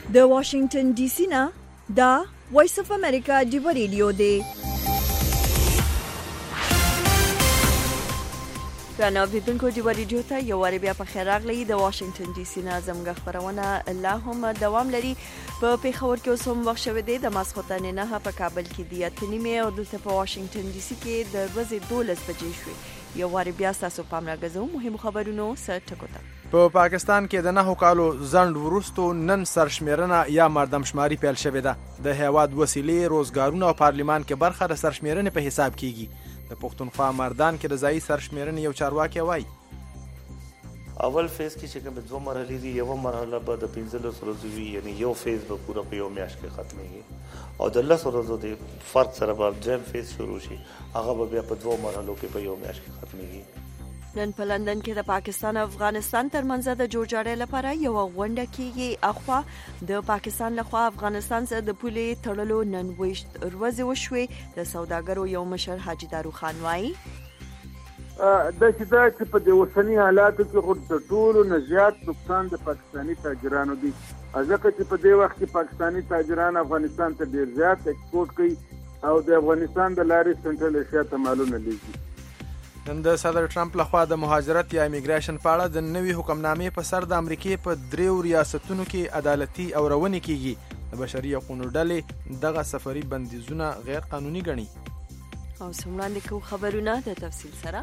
د واشنگټن ډي سي نه دا وایس اف امریکا دی ریډیو دی. ګرانو اوریدونکو دی ریډیو ته یو واری بیا په خیر راغلی. د واشنگټن ډي سي نه زموږ خبرونه لا هم دوام لري. په پیښور کې اوس هم وخت شوی دی د ماسخوتن نه په کابل کې دی 8:30 او دلته په واشنگټن ډي سي کې د ورځې 12 بجې شوې. یو واری بیا تاسو پام راغزو مهم خبرونو سره ټکوته. په پاکستان کې د 9 کالو ځنډ وروسته نن سرشمیرنه یا مردمشماري پیل شوې ده. د هیواد وسیلې، روزګارونه او پارلیمان کې برخه د سرشمیرنې په حساب کیږي. د پښتونخوا مردان کې د ځایي سرشمیرنې یو چارواکي وایي اول فیز کې چې کوم دوه مرحلې دي، یو مرحله به د 15 ورځې وي، یعنی یو فیز به پوره په یو میاشت کې ختمېږي او د 10 ورځو د فرق سره به دویم فیز شروع شي، هغه به بیا په دوه مرحلو کې په یو میاشت کې ختمېږي. نن په لندن کې د پاکستان او افغانستان ترمنځ د جوړجاړي لپاره یو غونډه کېږي. اخوا د پاکستان لخوا افغانستان سره د پولې تړلو نن ورځ وشوي. د سوداګرو یو مشر حاجی دارو خان وایي د چې په د اوسني حالاتو کې خو د ټولو نه زیات نقصان د پاکستاني تاجرانو دی، ځکه چې په دې وخت کې پاکستاني تاجران افغانستان ته ډیر زیات ایکسپورټ کوي او د افغانستان د لارې سنټرل ایشیا ته مالونه لیږي. نن د صدر ټرمپ لخوا د مهاجرت یا امیګریشن په اړه د نوي حکمنامې په سر د امریکای په 3 ریاستونو کې عدالتي او رواني کیږي. د بشري حقوقو ډلې دغه سفري بندیزونه غیر قانوني ګڼي. او سملاندې کو خبرونه د تفصیل سره.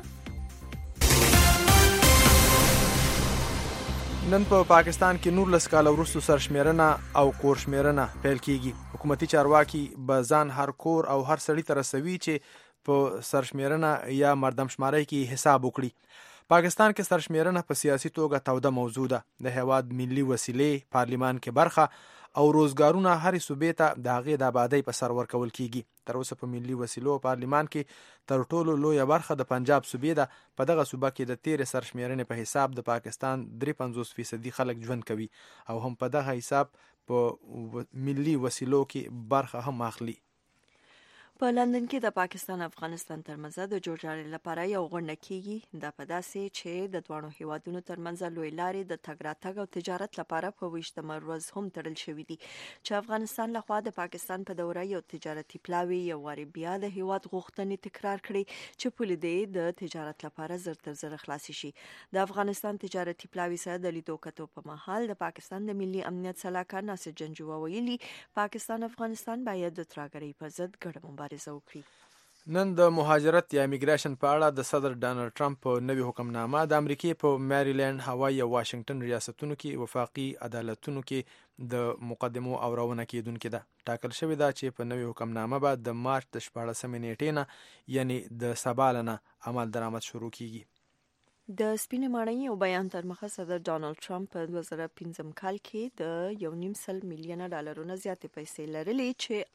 نن په پاکستان کې 19 کال وروسته سرشمیرنه او کورشمیرنه پیل کیږي. حکومتي چارواکي به ځان هر کور او هر سړی ته رسوي چې په سرشمیرنه یا مردمشماري کې حساب وکړي. پاکستان کې سرشمیرنه په سیاسي توګه توده موضوع ده. د هیواد ملي وسیلې، پارلیمان کې برخه او روزګارونه هر صوبې ته د هغې د آبادۍ په سر ورکول کیږي. تر اوسه په ملي وسیلو او پارلیمان کې تر ټولو لویه برخه د پنجاب صوبې ده. په دغه صوبه کې د تیرې سرشمیرنې په حساب د پاکستان 53% خلک ژوند کوي او هم په دغه حساب په ملي وسیلو کې برخه هم اخلي. په لندن کې د پاکستان افغانستان ترمنځ د جوړجاړي لپاره یو غونډه کېږي. دا په داسې چې د دوه هیوادونو ترمنځ لوی لارې د تګ راتګ او تجارت لپاره په 28 ورځ هم تړل شوې دي چې افغانستان لخوا د پاکستان په دوره یو تجارتي پلاوی یو واری بیا د هیواد غوښتنې تکرار کړي چې پولې دې د تجارت لپاره زر تر زر خلاص شي. د افغانستان تجارتي پلاوی سره د لیدو کتو په مهال د پاکستان د ملي امنیت سلاکار ناصر جنجو ویلي پاکستان افغانستان باید د ترهګرۍ په ضد ګډه نن د مهاجرت یا امیګریشن په اړه د صدر ډانلډ ټرمپ په نوي حکمنامه د امریکای په میریلند، هوایی او واشنگټن ریاستونو کې وفاقي عدالتونو کې د مقدمو او روانه کېدونکې ده. ټاکل شوې ده چې په نوي حکمنامه به د مارچ د 14 نیټې نه یعنی د سبا نه عمل درآمد شروع کیږي. د سپینې ماڼۍ یو بیان تر مخه صدر ډانلډ ټرمپ په 2015 کال کې د $1.5 میلیونه ډالرونو زیاتې پیسې لرلې چې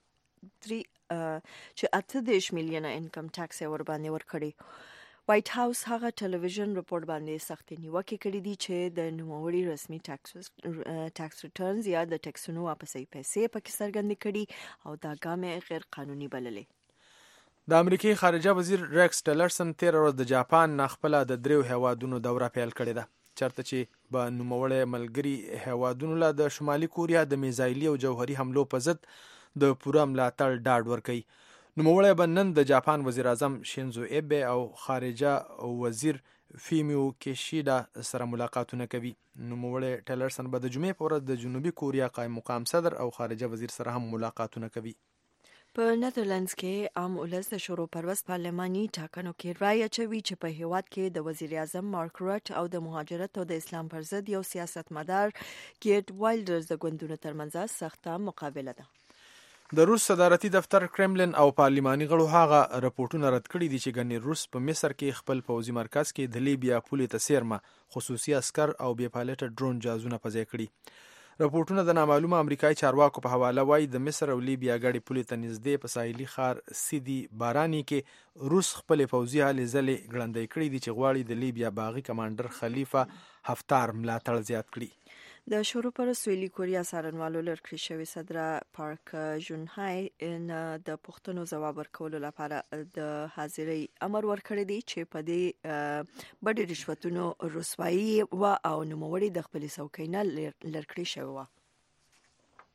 18 میلیونه انکم ټاکس ور باندې ورکړي. وایټ هاوس هغه ټلویزیون رپورټ باندې سختي نیوکه کړې دي چې د نوموړي رسمي ټاکس ریټرنز یا د ټاکسونو واپسې پیسې پکې څرګندې کړي او دا ګام غیر قانوني بللې. د امریکای خارجه وزیر ریکس ټیلرسن 13 ورځ د جاپان نه خپل د 3 هیوادونو دوره پیل کړې ده، چرته چې به نوموړي ملګری هیوادونو له د شمالي کوریا د میزایلي او جوهري حملو په ضد د پوره ملاتړ ډاډ ورکوي. نوموړی به نن د جاپان وزیر اعظم شینزو ایبه او خارجه وزیر فیمیو کیشیدا سره ملاقاتونه کوي. نوموړی ټیلرسن به د جمعې په ورځ د جنوبي کوریا قائم مقام صدر او خارجه وزیر سره هم ملاقاتونه کوي. په نیدرلندز کې عام ولس د شروع پرواز پارلماني ټاکنو کې رایه چوي چې په هیواد کې د وزیر اعظم مارک روت او د مهاجرت او د اسلام پر ضد یو سیاستمدار ګیټ وایلډرز د ګوندونو ترمنځ سخته مقابله ده. د روس صدارتي دفتر کرملن او پارلماني غړو هغه رپورټونه رد کړي دي چې ګڼې روس په مصر کې خپل پوځي مرکز کې د لیبیا پولې ته څیرمه خصوصي عسکر او بې پایلټه ډرون جازونه په ځای کړي. رپورټونه د نامعلومه امریکایي چارواکو په حواله وایي د مصر او لیبیا ګډې پولې ته نږدې په ساحلي ښار سیدي باراني کې روس خپل پوځي هلې ځلې ګړندۍ کړي دي چې غواړي د لیبیا باغي کمانډر خلیفه حفتار ملاتړ زیات کړي. د شروع پر سویلي کوریا څارنوالو لړکړې شوی صدر پارک جون-های د پوښتنو ځواب ورکولو لپاره د حاضرۍ امر ورکړی دی چې په دې بډې رشوتونو رسوایی و او نوموړي د خپل څوکۍ نه لړکړې شوی و.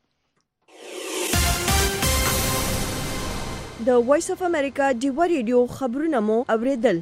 د وایس اف امریکا ډیو ریډیو خبرونه مو اوریدل.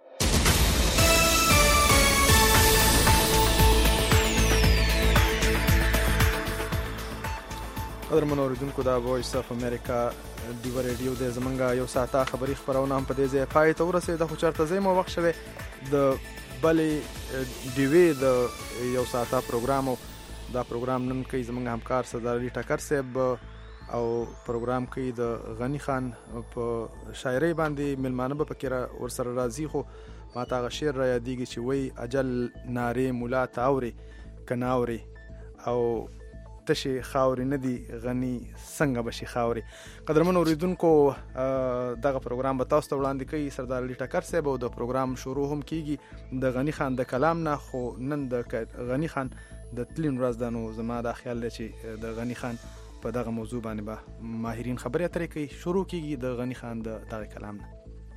قدرمنو اوریدونکو دا وایس اف امریکا ډیو ریډیو د زمونږه یو ساعته خبری خبرونه هم په دې ځای پای ته ورسېده، خو چېرته ځای مو وخت شوی د بلې ډیوې د یو ساعته پروګرام. دا پروګرام نن کوي زمونږ همکار سردار علي ټکر صاحب او پروګرام کوي د غنی خان په شاعرۍ باندې ملمانه به پکې ورسره راځي. خو ما ته هغه شعر را یادېږي چې وایي اجل نارې ملا ته اورې که نه اورې او تشي خاورې نه دي غني څنګه بشي خاورې. قدرمنو اوریدونکو دغه پروګرام به تاسو ته وړاندې کوي سردار علي ټکر صاحب او د پروګرام شروع هم کیږي د غنی خان د کلام نه. خو نن د غنی خان د تلین ورځ ده، نو زما دا خیال دی چې د غنی خان په دغه موضوع باندې به ماهرین خبرې اترې کوي. شروع کیږي د غنی خان د دغه کلام نه.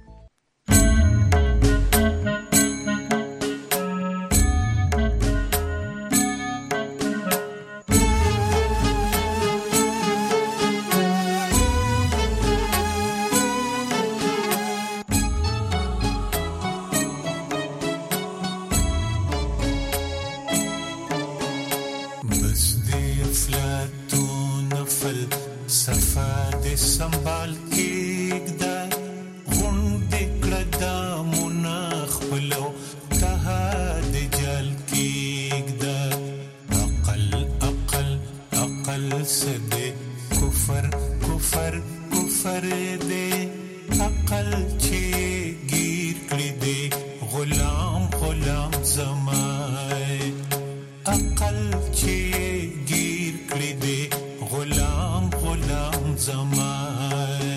संभाल केगदा गुंड कड़ा मुनाख पलो कहा दे जल केगदा अकल अकल अकल से दे कुफर कुफर कुफर दे अकल छे गिर कड़ी दे गुलाम गुलाम जमाए अकल छे गिर कड़ी दे गुलाम गुलाम जमाए.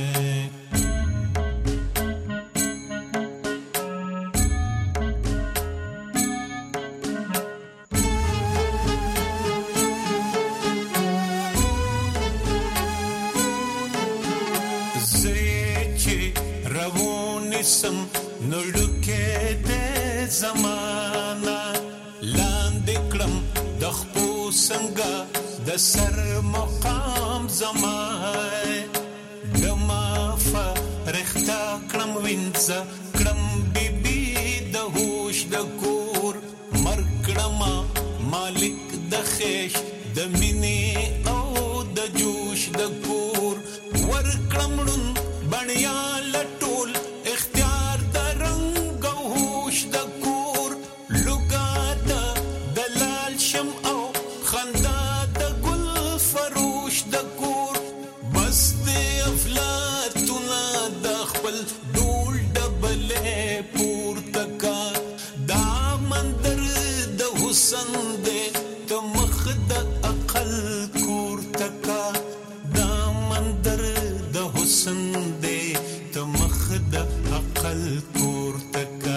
ज़ेचे रवोनिसम नुड़के दे ज़माना लांदिक्रम दख्पू संगा दसर मकाम जमाए दमा فرختا کړم وینځه کړم بیبي د هوش د کور مرکړم مالک د خیش د مینې او د جوش د کور ورکړم بڼیا لټول اختیار د رنگ او هوش د کور لوګا د دلال شم او خندا د ګل فروش د کور بس د افلاطونه د خپل ډول ډبلې پورته کا دا مندر د حسن دې ته مخ د عقل کور تکا دا مندر د حسن دې ته مخ د عقل کور تکا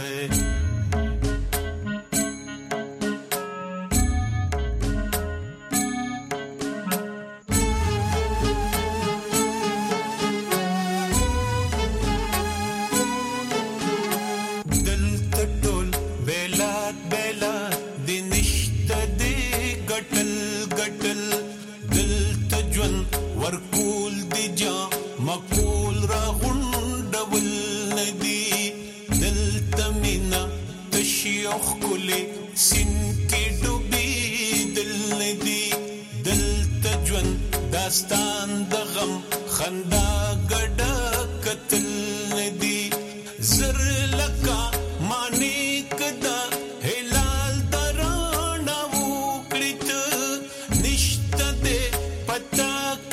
ورکول دی جا مقول را غندول ندی دلتا مینا تشیخ کلی سن کی ڈوبی دل ندی دلتا جون داستان دغم خندا گڑا قتل ندی زر لکا مانی کدا ہلال درانا وکڑیت نشت دے پتا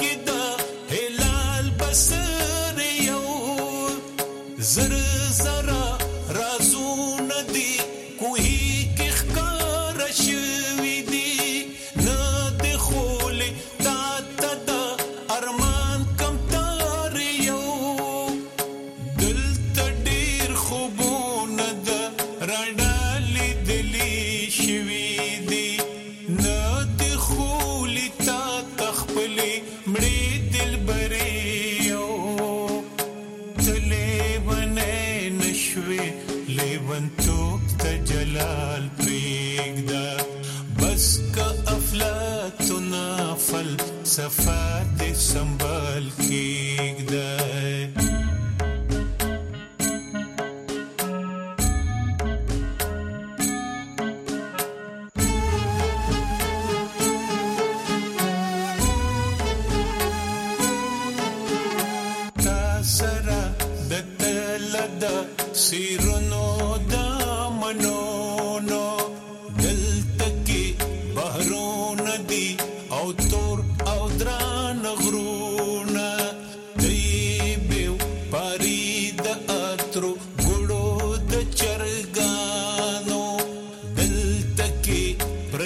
زر زرا رازو ندی کوئی کی خکار شوی دی ندی خولی تا تا دا ارمان کم تاریو دل تا دیر خوبو ندا رڈالی دلی شوی دی ندی خولی تا تخپلی مڑی دل بریو لیون توک تا جلال پریگدا بس کا افلاطون فلسفہ دے سنبھال کیگدا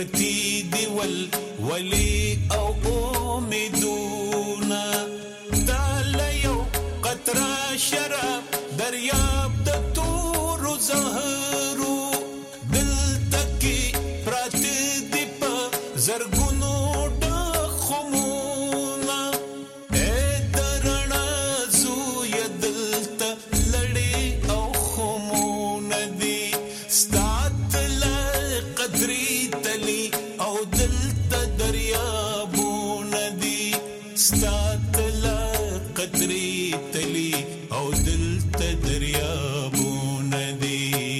پرتی دی ولی او امیدونا تاله یو قطره شراب دریاب د تورو زهرو دلته کې پراته دی په زرګونو ډخمونه د رڼا زویه دلته لړې او خمونه دي ستا تله قدرې تلي او دلته دریابونه دي ستا تله قدرې تلي او دلته دریابونه دي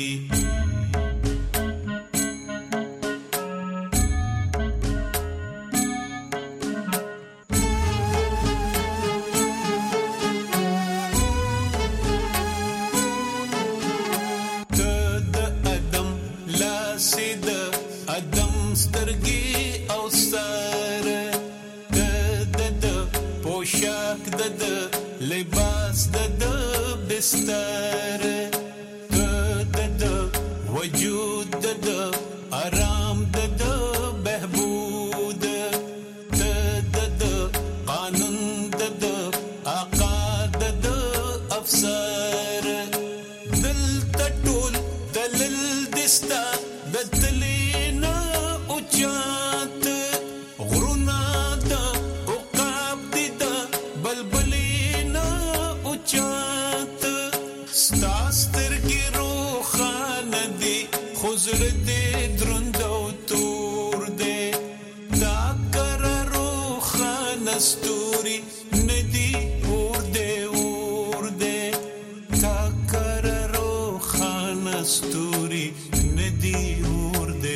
ادم سترګي او سر د پوشاک د لباس د بستر د وجود د آرام د بهبود د قانون د آقا د افسر دل تټول دلل دستا د تلینا اوچات غرونا دا عقاب دی دا بلبلینا اوچات ستاستر کی روخان دی خزر دی درند او تور دی دا کر روخان استوری ندی اور دی دا کر روخان استوری ندی اور دی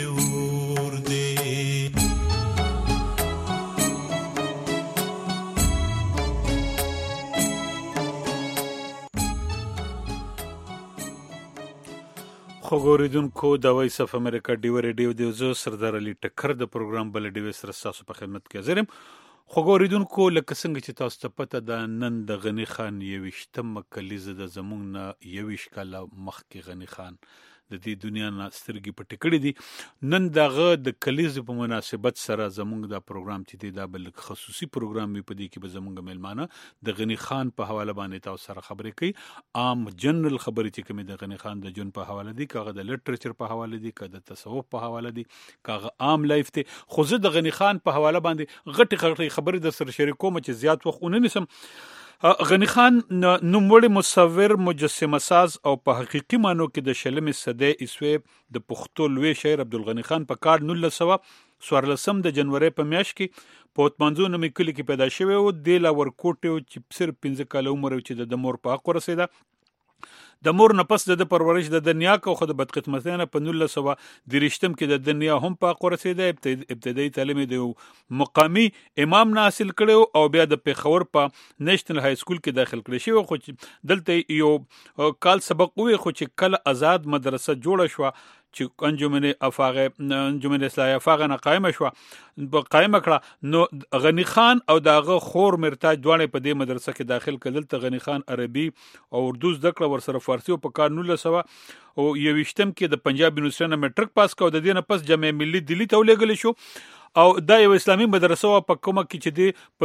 خوګوریدونکو د وایس اف امریکا ډیو ریډیو د زو سردار علي ټکر د پروګرام بل ډیو سره تاسو په خدمت کې حاضرم. خوګوریدونکو لکه څنګه چې تاسو ته پته ده نن د غنی خان 21 کلیزه د زمونږ نه 21 کاله مخکې غنی خان د دې دنیا نه سترګې پټې کړې دي. نن دغه د کلیزې په مناسبت سره زمونږ دا پروګرام چې دی دا بل خصوصي پروګرام وي په دې کې به زمونږ میلمانه د غنی خان په حواله باندې تاسو سره خبرې کوي. عام جنرال خبرې چې کومې د غنی خان د جون په حواله دي کاغه د لټریچر په حواله دي کاغه د تصوف په حواله دي کاغه عام لایف ته خو زه د غنی خان په حواله باندې غټي خبرې د سره شریکوم چې زیات وخت وننسم. غنی خان نوموړی مصور مجسمه ساز او په حقیقي معنی کې د شلمې صدې عیسوي د پښتو لوی شاعر عبدالغنی خان په کال 1914 د جنوري په میاشت کې په اوتمنځو نومي کلی کې پیدا شوی او د لاور کوټه چې صرف 15 کال عمر چې د مور په حق ورسېده. د مور نه پس د پرورش د دنیا کو خو د بدقسمتۍ نه په 1923 کې د دنیا هم په قرسیده ابتدایي تعلیم د مقامی امام نه حاصل کړو او بیا د پیښور په نېشنل های سکول کې داخل کړی شو. خو دلته یو کال سبق وی خو چې کله آزاد مدرسه جوړه شو چې انجمن اصلاحیه افاغه نه قائم کړه نو غنی خان او داغه خور مرتاج دوانه په دې مدرسه کې داخل کړل. ته غنی خان عربي او اردو زده کړه ورسره فارسی او په کال 1900 او 21 کې د پنجاب یونیورسيټي نه میټریک پاس کړ. د دې نه پس جامعه ملي دلی ته ولېږل شو او دا یو اسلامي مدرسه په کومه کې چې دی په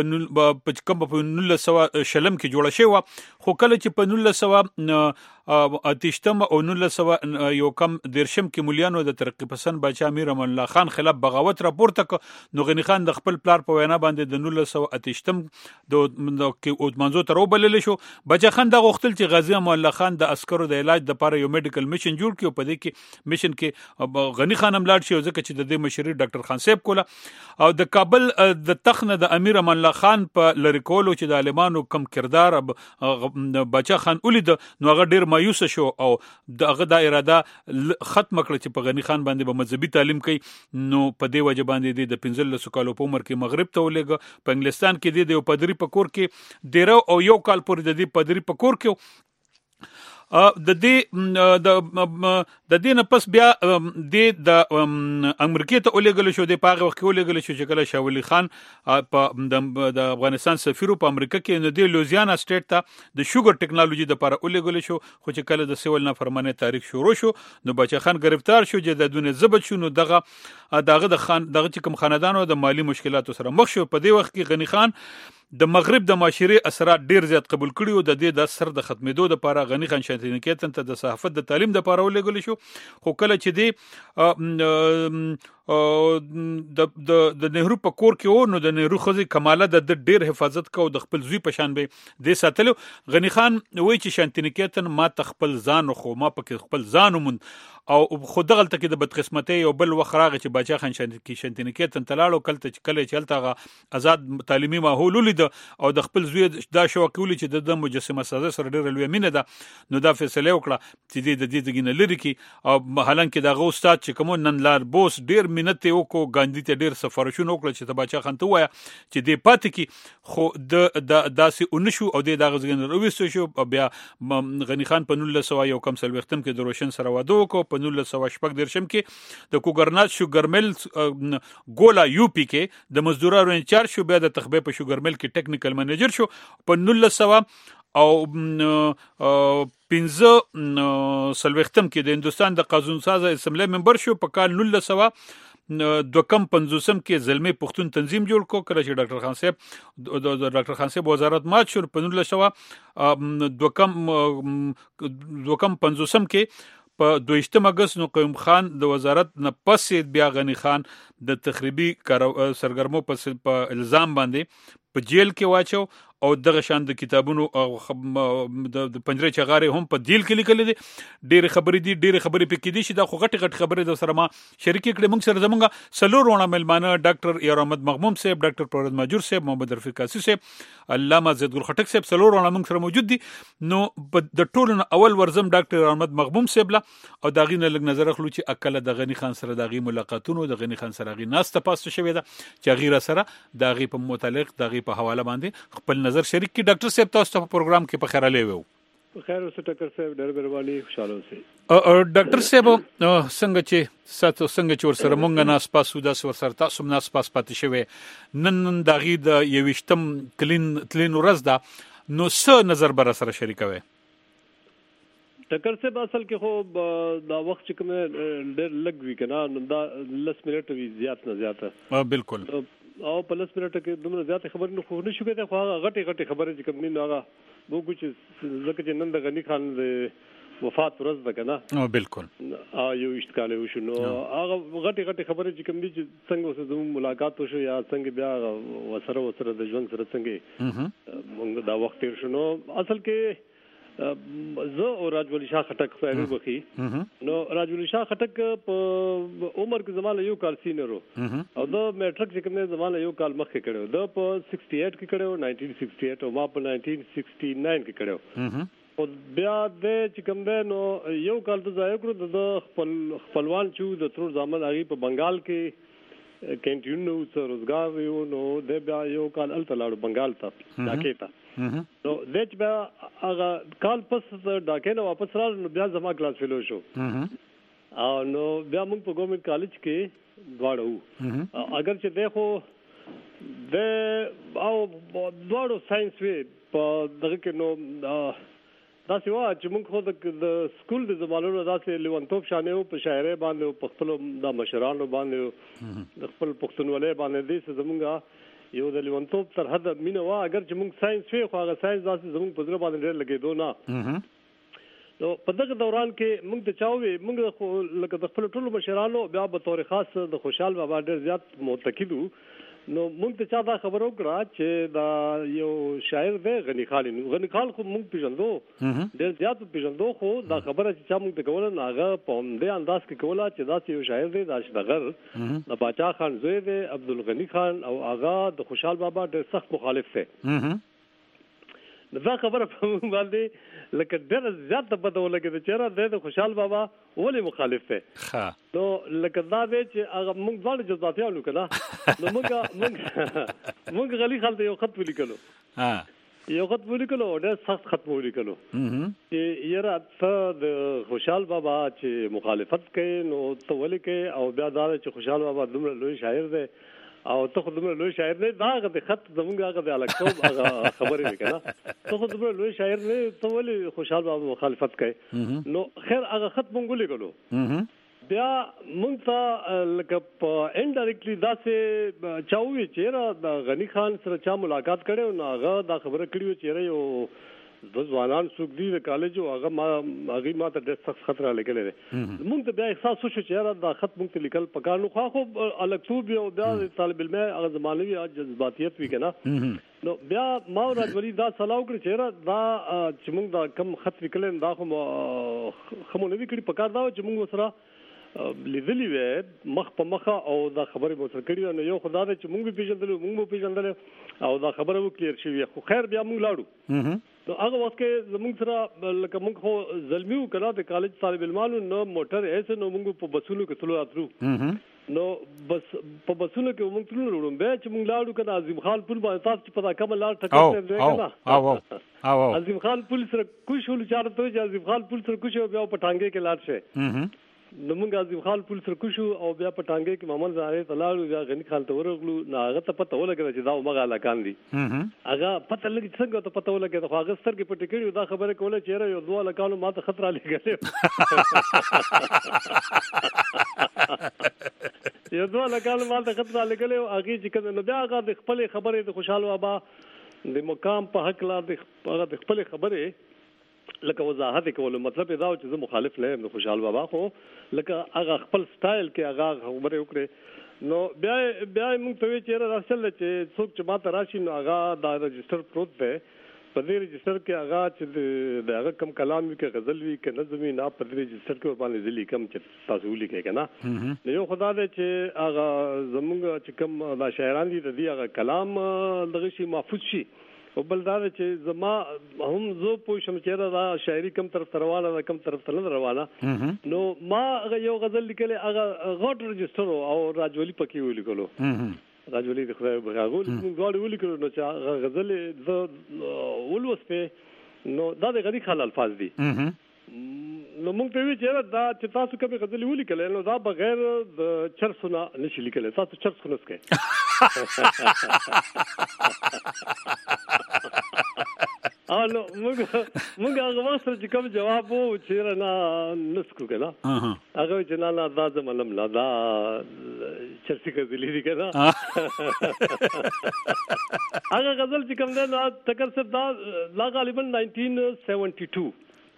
1900 شلم کې جوړه شوی خو کله چې په 1900 او 1900 یو کم درشم کې مولیانو د ترقی پسند بادشاہ امیر امان الله خان خلاف بغاوت راپورته ک نو غنی خان د خپل پلار په وینا باندې د 1900 د اوتمنځو تر وبلل شو. بادشاہ خان د غوښتل چې غازی امان الله خان د عسکرو د علاج لپاره یو میډیکل میشن جوړ کړي په دې کې میشن کې غنی خان هم لاړ شي ځکه چې د دې مشري ډاکټر خان صاحب کوله او د کابل د تخنه د امیر امان الله خان په لری کولو چې د عالمانو کم کردار بادشاہ خان ولید نو هغه ډیر مایوس شو او دغه د اراده ختم کړ چې په غنی خان باندې به مذهبي تعلیم کوي. نو په دې وجه باندې د 15 کالو په عمر کې مغرب ته ولېګ. په انګلستان کې د یو پادری په کور کې ډیر او یو کال پورې د دې پادری په کور کې د دې نه پس بیا د امریکا ته ولېګل شو د پاغه وخت ولېګل شو چې کله شاه ولی خان په د افغانستان سفیر په امریکا کې نو د لوزیانا سټیټ ته د شوګر ټیکنالوژي د لپاره ولېګل شو خو چې کله د سیول نافرمانه تاریخ شروع شو نو بچا خان گرفتار شو چې د دونه زبد شو نو دغه چې کوم خاندانو د مالی مشکلاتو سره مخ شو په دې وخت کې غنی خان د مغرب د معاشري اثرات ډیر زیات قبول کړي او د دې د سر د ختمېدو لپاره غنی خان شانتینیکیتن ته د صحافت د تعلیم لپاره ولېګل شو خو کله چې دی د نهرو په کور کې و نو د نهرو خزي کماله د ډیر حفاظت کو د خپل زوی په شان به د ساتلو غنی خان وایي چې شانتینیکیتن ما خپل ځان خو ما په خپل ځان ومن او خود دغلت کې د بدقسمتۍ او بل وخراغه چې باچا خان شانتینیکیتن تلاړو کله چلته آزاد تعلیمي ماحول ولید او د خپل زوی دا شوق ولې چې د مجسمه سازه سره ډېر لوی مینه ده نو دا فیصله وکړه چې د دې دغینه لري کی او حالانکه دا استاد چې کوم نن لار بوس ډېر مینت وکړو ګاندی ته ډېر سفارښونه وکړه چې باچا خان ته وایا چې د پاتې کی خو د داسې اونشو او د غزګن رويستو شو بیا غنی خان په 1900 یو کم سلوختم کې د روشن سره واده وکړو په 1914 کې د کوګرنات شوګرمل ګولا یو پی کې د مزدورانو انچارج شو بیا د تخبه په شوګرمل کې ټیکنیکل منیجر شو په 1900 او 15 سلوختم کې د هندستان د قانون ساز اسمبلی ممبر شو په کال 1950 کې زلمي پښتون تنظیم جوړ کو کله چې ډاکټر خان صاحب وزارت مات شو په 1950 کې په 22 اگست نو قیوم خان د وزارت نه پس بیا غنی خان د تخریبي سرګرمو په الزام باندې په جیل کې واچو او دغه شان د کتابونو او د پنجره چغاري هم په دیل کې لیکل دي ډېر خبرې پکې دي چې دا خو غټ خبرې د سره ما شریک کړي موږ سره زمونږ سلورونه ملمانه ډاکټر یار احمد مغموم صاحب ډاکټر پرورد ماجور صاحب محمد رفیق قاسی صاحب علامه زید ګل خټک صاحب سلورونه موږ سره موجود دي نو د ټولو اول ورزم ډاکټر احمد مغموم صاحب لا او دا غینه لګ نظر خلو چې اکل د غنی خان سره د غي ملاقاتونو د غنی خان سره غي ناس تاسو شوی دا چې غیره سره د غي په متعلق د غي په حواله باندې خپل نظر شریک کی ډاکټر صاحب تاسو په پروګرام کې په خیره لیو خیر اوسه ټکر صاحب ډېر مهرباني خوشاله اوسئ ډاکټر صاحب څنګه چې ور سره مونږ ناس پاسو د ور سره تاسو ناس پاس پاتې شوی نن د غي د یوشتم کلین ورځ دا نو څه نظر بر سره شریکوي ټکر صاحب اصل کې خو دا وخت چې کوم ډېر لګ وی کنه نو دا 10 منټ وی زیات نه زیاته بالکل او په 10 منټ کې دومره زیات خبرې نه خو نه شو کېده خو غټي خبرې چې کوم نه هغه وګو چې ځکه چې نن د غنی خان وفات ورځ ده کنه بالکل یو اشتکاله وشو نو هغه غټي خبرې چې کوم دي چې څنګه اوس زموږ ملاقات وشو یا څنګه بیا وسره د ژوند سره څنګه موږ دا وخت تیر شنو اصل کې زه او راجولی شاه خټک فایل وکي نو راجولی شاه خټک په عمر کې زماله یو کال سینیرو او دا میټرک چې کومه زماله یو کال مخکې کړو دا په 68 کې کړو 1968 او ما په 1969 کې کړو او بیا د چې کوم ده نو یو کال ته ځای کړو د خپلوان چې د تر ځامن هغه په بنگال کې کینټین نو روزګار یو نو د بیا یو کال ال تلاړو بنگال ته ډاکې ته نو دچ بیا هغه کال پس ډاکې نو واپس را نو بیا زما کلاس فیلو شو او نو بیا موږ په ګورنمنت کالج کې دواړو اگر چې دیکھو د او دواړو ساينس وی په دغه کې نو دا سی وا چې موږ خو د سکول د زمانو داسې لیونتوب شانه په شاعري باندې په خپل د مشرانو باندې د خپل پښتونولۍ باندې دې څه زمونږه یو د لیونتوب تر حد مینه وا اگر چې موږ ساينس وی خو هغه ساينس داسې زمونږ په ځړ باندې ډېر لګېدو نه نو په دغه دوران کې موږ ته چاوي موږ خو لکه د خپل ټولو مشرانو بیا به تور خاص د خوشحال بابا ډېر زیات معتقدو نو موږ ته چا دا خبر وکړه چې دا یو شاعر دی غنی خان خو موږ پیژندو ډېر زیات پیژندو خو دا خبره چې چا موږ ته کوله ناغه په دې انداز کې کوله چې دا یو شاعر دی دا شدغر د باچا خان زوی دی عبدالغنی خان او آغا د خوشحال بابا ډېر سخت مخالف دی دا خبره په موږ باندې لکه ډېر زیات په دغه لګیږي چې د خوشحال بابا ولې مخالف دی نو لکه دا دی چې هغه موږ ځان جذباتيانو کړه نو موږ غلی خلک یو خط ولیکلو یو خط ولیکلو ډېر سخت خط ولیکلو چې یاره ته د خوشحال بابا چې مخالفت کوي نو ته ولې کوي او بیا دا چې خوشحال بابا دومره لوی شاعر دی او ته خو دومره لوی شاعر نه دا هغه د خط زمونږ هغه د الکتوب هغه خبرې دی کنه ته خو دومره لوی شاعر نه ته ولې خوشحال بابا مخالفت کوي نو خیر هغه خط مونږ ولیکلو بیا مونږ ته لکه په انډایرکټلی دا څه چاوي چې دا غنی خان سره چا ملاقات کړو نو هغه دا خبره کړیو چې یو د ځوانان څوک دی د کالج او هغه ما ته ډېر سخت خطر لګلې ده مونږ ته بیا احساس وشو چې دا خط مونږ ته لیکل پکار نو خو الکتوب یو بیا طالب علم هغه زمانوي جذباتیت وی کنه نو بیا ما راځولي دا سلام کړی چې دا چې مونږ دا کم خط لیکل دا خو خمو نوی کړی پکار دا چې مونږ سره لیدلی وې مخ په مخه او دا خبره مو سره کړی نو یو خدای دې چې مونږ به پیژندل او دا خبره و کلیر شي خو خیر بیا مونږ لاړو نو هغه وخت کې زمونږ سره لکه مونږ خو ظلمي وکړه د کالج طالب علمانو نو موټر ایسه نو مونږ په بسونو کې تلو راتلو نو بس په بسونو کې مونږ تلو وروم به چې مونږ لاړو کنه عظیم خان پل باندې تاسو په دا کوم لار ټکر دی کنه عظیم خان پل سره کوم شول چارته چې عظیم خان پل سره کوم بیا په ټانګې کې لاړ شه نو موږ عظیم خان پل سره کوشو او بیا په ټانګې کې محمد زاهد تلاړو بیا غنی خان ته ورغلو نو هغه ته پته ولګه چې دا مغه علاقان دي هغه پته لګي څنګه ته پته ولګه خو هغه سترګې په ټکړیو دا خبره کوله چې یو دوه علاقانو ماته خطر لګل یو دوه علاقانو ماته خطر لګل او هغه چې کله نو بیا هغه د خپل خبرې د خوشحال بابا د مقام په حق لا د خپل خبرې لکه وضاحت کول مطلب دا چې زه مخالف نه یم خوشحال بابا خو لکه هغه خپل سټایل کې هغه خبره وکړي نو بیا موږ ته چې راځل چې څوک چې ماته راشي نو هغه دا رجستر پروت دی په دې رجستر کې هغه چې د هغه کم کلام کې غزل وی کې نظم نه په دې رجستر کې باندې ځلی کم چې تاسو لیکي کنه نو یو خدای دې چې هغه زمونږ چې کم دا شاعران دي د دې هغه کلام دغه شي محفوظ شي او بل دا چې زما هم زه پوه شم چې دا شاعري کم طرف روانه ده کم طرف ته نه روانه نو ما یو غزل لیکل هغه غوټ رجستر او راجولي پکې ولیکلو راجولي د خدای بغاغول غوړ ولیکلو نو چې غزل ز ولوسته نو دا د غنی خان الفاظ دي نو موږ ته وی چې دا چې تاسو کوم غزل ولیکل نو دا بغیر د چرسونه نشي لیکل تاسو چرس خلاص کړئ نو موږ هغه وخت چې کوم جواب وو چې نه نسکو کنه هغه چې نه دا زملم لا دا چرسي غزلې دي کنه هغه غزل چې کوم ده تکر سر دا غالبا 1972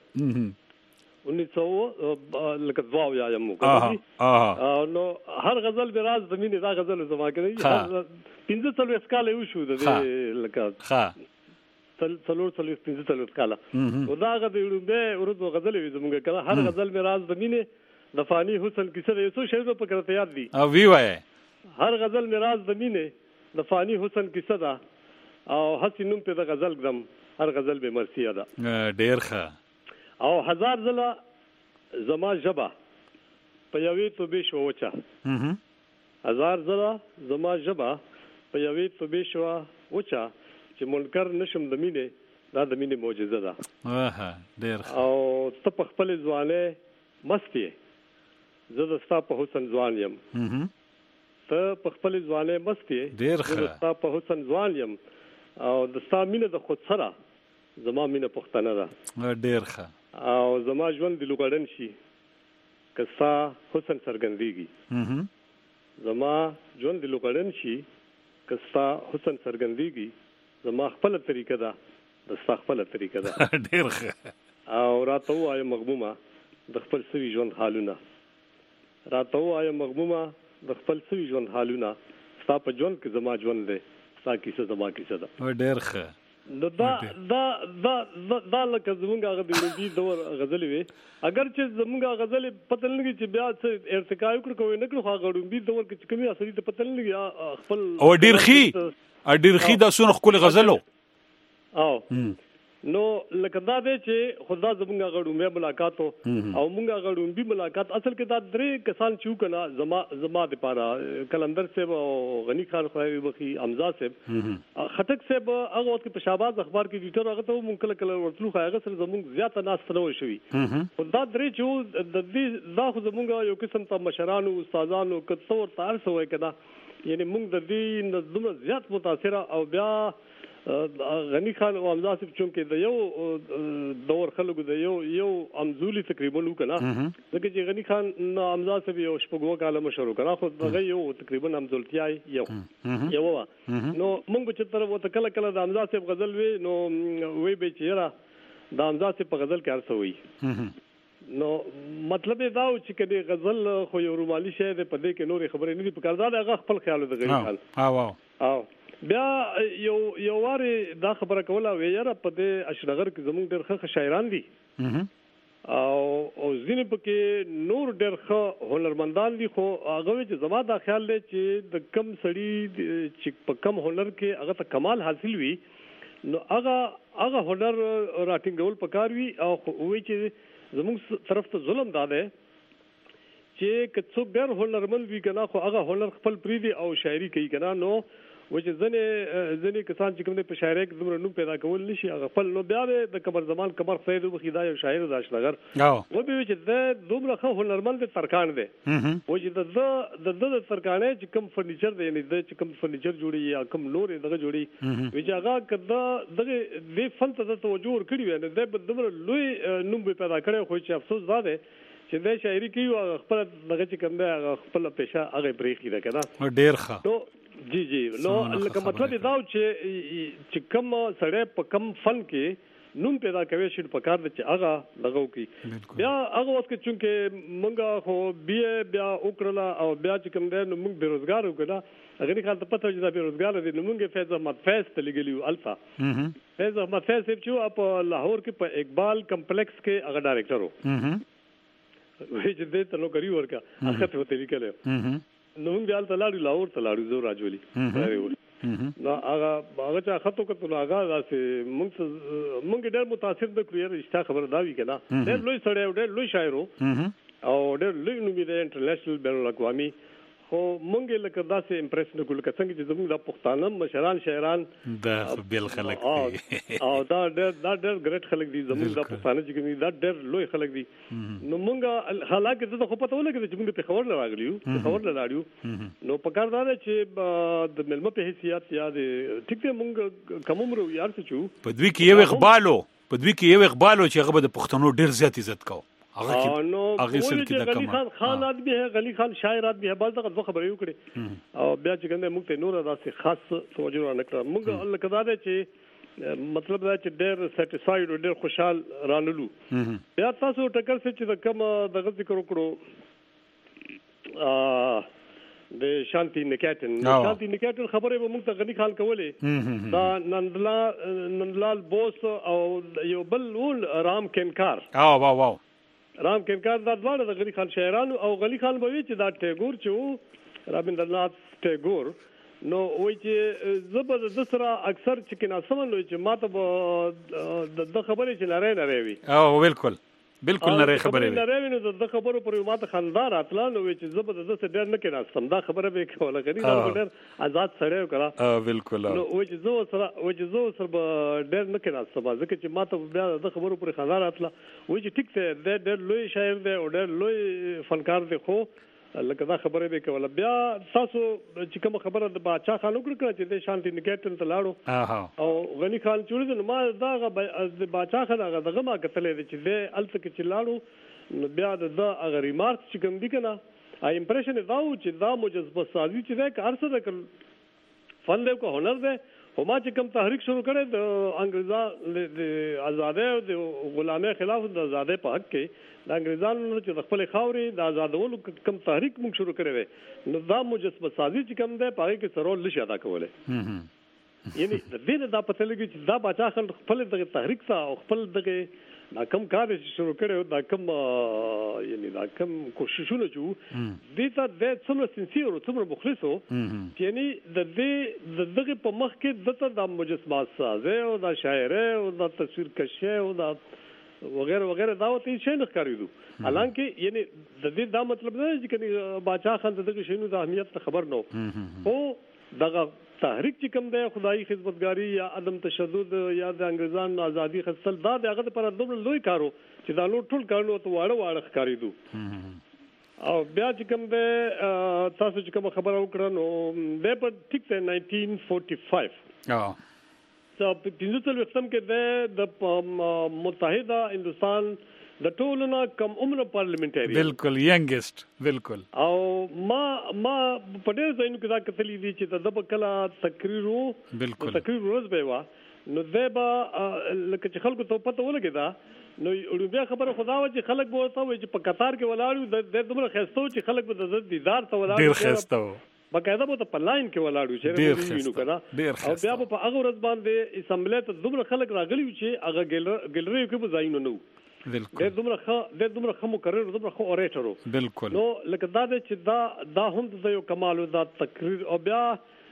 لکه دوا یا یمو نو هر غزل به راز زمینه دا غزل زما کوي 15 کال یو شو د لکه څلور 15 کال او دا غزل به ورته غزل وي زموږ کله هر غزل به راز زمینه د فانی حسن کیسه یو شی په کرته یاد دي او وی وای هر غزل به راز زمینه د فانی حسن کیسه دا او حسینم په د غزل غم هر غزل به مرثیه ده ډیر ښه او هزار زله زما جبا په یوې تو به شو وچا هزار زله زما جبا په یوې تو به شو وچا چې منکر نشم د مینه دا د مینه معجزه ده ډیر او ته په خپل ځوانه مستی زه د ستا په حسن ځوان یم ته په خپل ځوانه مستی ډیر ښه زه د ستا په حسن ځوان یم او د ستا مینه د خود سره زما مینه پښتنه ده ډیر ښه او زما ژوند د لوګړن شي کستا حسن سرګندېږي زما ژوند د لوګړن شي کستا حسن سرګندېږي زما خپل طریقه ده د ستا خپل طریقه ده ډیر ښه او راته وایي مغمومه د خپل سوي ژوند حالونه راته وایي مغمومه د خپل سوي ژوند حالونه ستا په ژوند کې زما ژوند دی ستا کیسه زما کیسه ده ډیر ښه دا لکه زمونږ هغه د لومبي دور غزلې وي اگر چې زمونږ غزلې پته نه لګي چې بیا څه ارتقا وکړو کوي نه کړو هغه لومبي دور کې چې کومي اثر ته پته نه لګي خپل او ډیر خي دا سونه خپل غزلو او نو لکه دا دی چې خدا زمونږ غړومبه ملاقات او مونږ غړومبي ملاقات اصل کې دا درې کسان چې کنا زما د پاره کلندر صاحب او غنی خان خوایي وخی حمزه صاحب خټک صاحب هغه وخت په شاباز اخبار کې ایډیټر هغه ته مونږ کله ورتلو هغه سره زمونږ زیاته ناس نه شوي دا درې چې د دې دا خو زمونږ یو قسم ته مشرانو استادانو کڅور تار سوې کنا یعنی مونږ د دې نظم زیات متاثر او بیا غنی خان او حمزه صاحب چونکه د یو دور خلکو د یو امزولي تقریبا وکړه ځکه چې غنی خان او حمزه صاحب یو شپږو کاله مشهور کړه خو دغه یو تقریبا امزولتیا یو نو موږ چې تر وته کله کله د حمزه صاحب غزل وی نو وی به چیرې د حمزه صاحب په غزل کې ارسوي نو مطلب دا و چې کله غزل خو یو رومالي شی د پدې کې نورې خبرې نه دي په کار دا هغه خپل خیال د غنی خان او بیا یو واره دا خبره کوله وی یاره په دې اشنغر کې زموږ ډېر ښه شاعران دي او ځینې پکې نور ډېر ښه هنرمندان دي خو هغه چې زما دا خیال دی چې د کم سړي چې په کم هنر کې هغه ته کمال حاصل وي نو هغه هنر راټینګول پکار وي او وی چې زموږ طرف ته ظلم داده چې کڅو ډېر هنرمند وي کنه خو هغه هنر خپل پریدي او شاعري کوي کنه نو چې ځنې کسان چې کوم په شاعرۍ کې دومره نوم پیدا کول نشي هغه خپل نو بیا د قمر زمان قمر سید وبخیدا یو شاعر د اشنغر و به چې د دومره ښه هنرمند ترکان دی و چې د ترکانه چې کوم فرنیچر دی یعنی د کوم فرنیچر جوړي یا کوم نور دغه جوړي وی چې هغه کدا دغه فن ته توجه ور کړی وي نه د دومره لوی نوم پیدا کړی خو چې افسوس زده چې د شاعري کوي خپل دغه چې کوم دی خپل پیشه هغه بریخي ده کنه ډیر ښه جی نو لکه مطلب دا چې کوم سړی په کوم فن کې نوم پیدا کوي شي په کار د چې هغه لغو کی بیا هغه وخت کې چې مونږه خو بیا وکړه او بیا چې کوم دی نو مونږ بیروزګار وکړه هغه خلک ته پته چې دا بیروزګار دي نو مونږه فیض احمد فیض ته لګلیو الفا فیض احمد فیض چې په لاهور کې په اقبال کمپلیکس کې هغه ډایریکټر وو وی چې دې ته نو کوي ورکا هغه ته وته لیکلو نو موږ بیا لاړو لاهور ته لاړو زو راجولي نو هغه چې خطو کتو هغه داسې موږ ډېر متاثر د کړی رښتا خبر دا وی کنه ډېر لوی سړی ډېر لوی شاعر او ډېر لوی نومي د انټرنیشنل بین الاقوامي خو مونږ لکه داسې امپریس نه کول کڅنګ چې زموږ د پښتانه مشران شاعران د بل خلک دي او دا ډېر ګریټ خلک دي زموږ د پښتانه چې کوي دا ډېر لوی خلک دي نو مونږ حالکه زه خو پته ولګی چې موږ په خبر نه راغلیو خبر نه لاړیو نو په کار دا چې د ملمه په حیثیت یا د ټیک ته مونږ کومو یار څه چو په دوی کې یو اقبالو چې هغه د پښتنو ډېر زیات عزت کو هغه سره کې غنی خان آدمی ہے غنی خان شاعر آدمی ہے بس دغه خبرې وکړي او بیا چې ګنده موږ ته نور داسې خاص توجه نه کړو موږ الله کدا ده چې مطلب دا چې ډېر سټیسفاید او ډېر خوشحال رانلو بیا تاسو ټکر چې کوم دغه ذکر وکړو د شانتی نکاتن خبره به موږ ته غنی خان کولې دا نندلال بوس او یو بل ول رام کینکار واو رام کینکار دا دواړه د غنی خان شاعرانو او غنی خان به وی چې دا ټیګور چې رابندرناث ټیګور نو وی چې زبر د سره اکثر چې کنا سمون وی چې ماته د خبرې چې لاره وي او بالکل نه خبرې نه نو د خبرو پر ماته خندار اتلا نو وی چې زبر د څه ډېر نه کنا سم دا خبره به کوله غنی خان ډېر آزاد سره وکړه بالکل نو وی چې زو سره ډېر نه کنا سم ځکه چې ماته بیا د خبرو پر خندار اتلا وی چې ټیک ته د ډېر لوی شاعر دی او ډېر لوی فنکار دی خو لکه دا خبره به کوله بیا تاسو چې کوم خبره د باچا خان وکړه چې د شانتی نکاتن ته لاړو او غنی خان چوری نو ما دا د باچا خان دغه ما کتلې چې د الته کې لاړو نو بیا د هغه ریمارک چې کوم دي کنه ا امپریشن دا و چې دا مجذبه سازي چې دا کار څه د فن له کو هنر ده خو ما چې کوم تحریک شروع کړي د انګریزا د آزادۍ او د غلامۍ خلاف د آزادۍ په حق کې د انګریزانو چې خپل خاورې د آزادولو کوم تحریک موږ شروع کړی نو دا مجسمه سازي چې کوم ده پاره کې سرول لشي ادا کوله یعنی د دې دا پته لګي چې دا باچا خپل د تحریک سره او خپل د دا کم کار چې شروع کړو دا کم یعنی دا کم کوششونه جو دې ته د څومره سنسیر او څومره مخلص وو یعنی د دې دغه په مخ کې دته د مجسمات سازه او د شاعر او د تصویر کشه او د وغیرہ وغیرہ دا وته شي نه ښکاریدو حالانکه یعنی د دې دا مطلب نه چې کني باچا خان دغه شینو د اهمیت خبر نو او دغه تحریک چې کوم دی خدای خدمتګاری یا عدم تشدد یا د انګریزان ازادي خپل دا دغه پر دومره لوی کارو چې دا نو ټول کارونه ته واړه ښکاریدو او بیا چې کوم دی تاسو چې کوم خبره وکړه نو د په ټیک ته 1945 څو په 15 وختم کې د متحده هندستان د ټولنا کم عمر پارلیمنټری بالکل ینګست بالکل او ما په ډېر ځایونو کې دا کتلی دي چې د بکلا تقریر روز به وا نو دبا لکه چې خلکو ته پته ولګیدا نو بیا خبره خدا و چې خلک به وته چې په قطار کې ولاړو د دومره خستو چې خلک به د دیدار ته ولاړو ډیر خستو باقاعده به په لاین کې ولاړو چې وینو کنه او بیا په هغه ورځ باندې اسمبلی ته دومره خلک راغلي چې هغه ګلری کې به ځایونه نو بالکل د دومره خمو کړو دومره خو اوریټرو بالکل نو لکه دا چې دا هم د یو کمال دا تقریر او بیا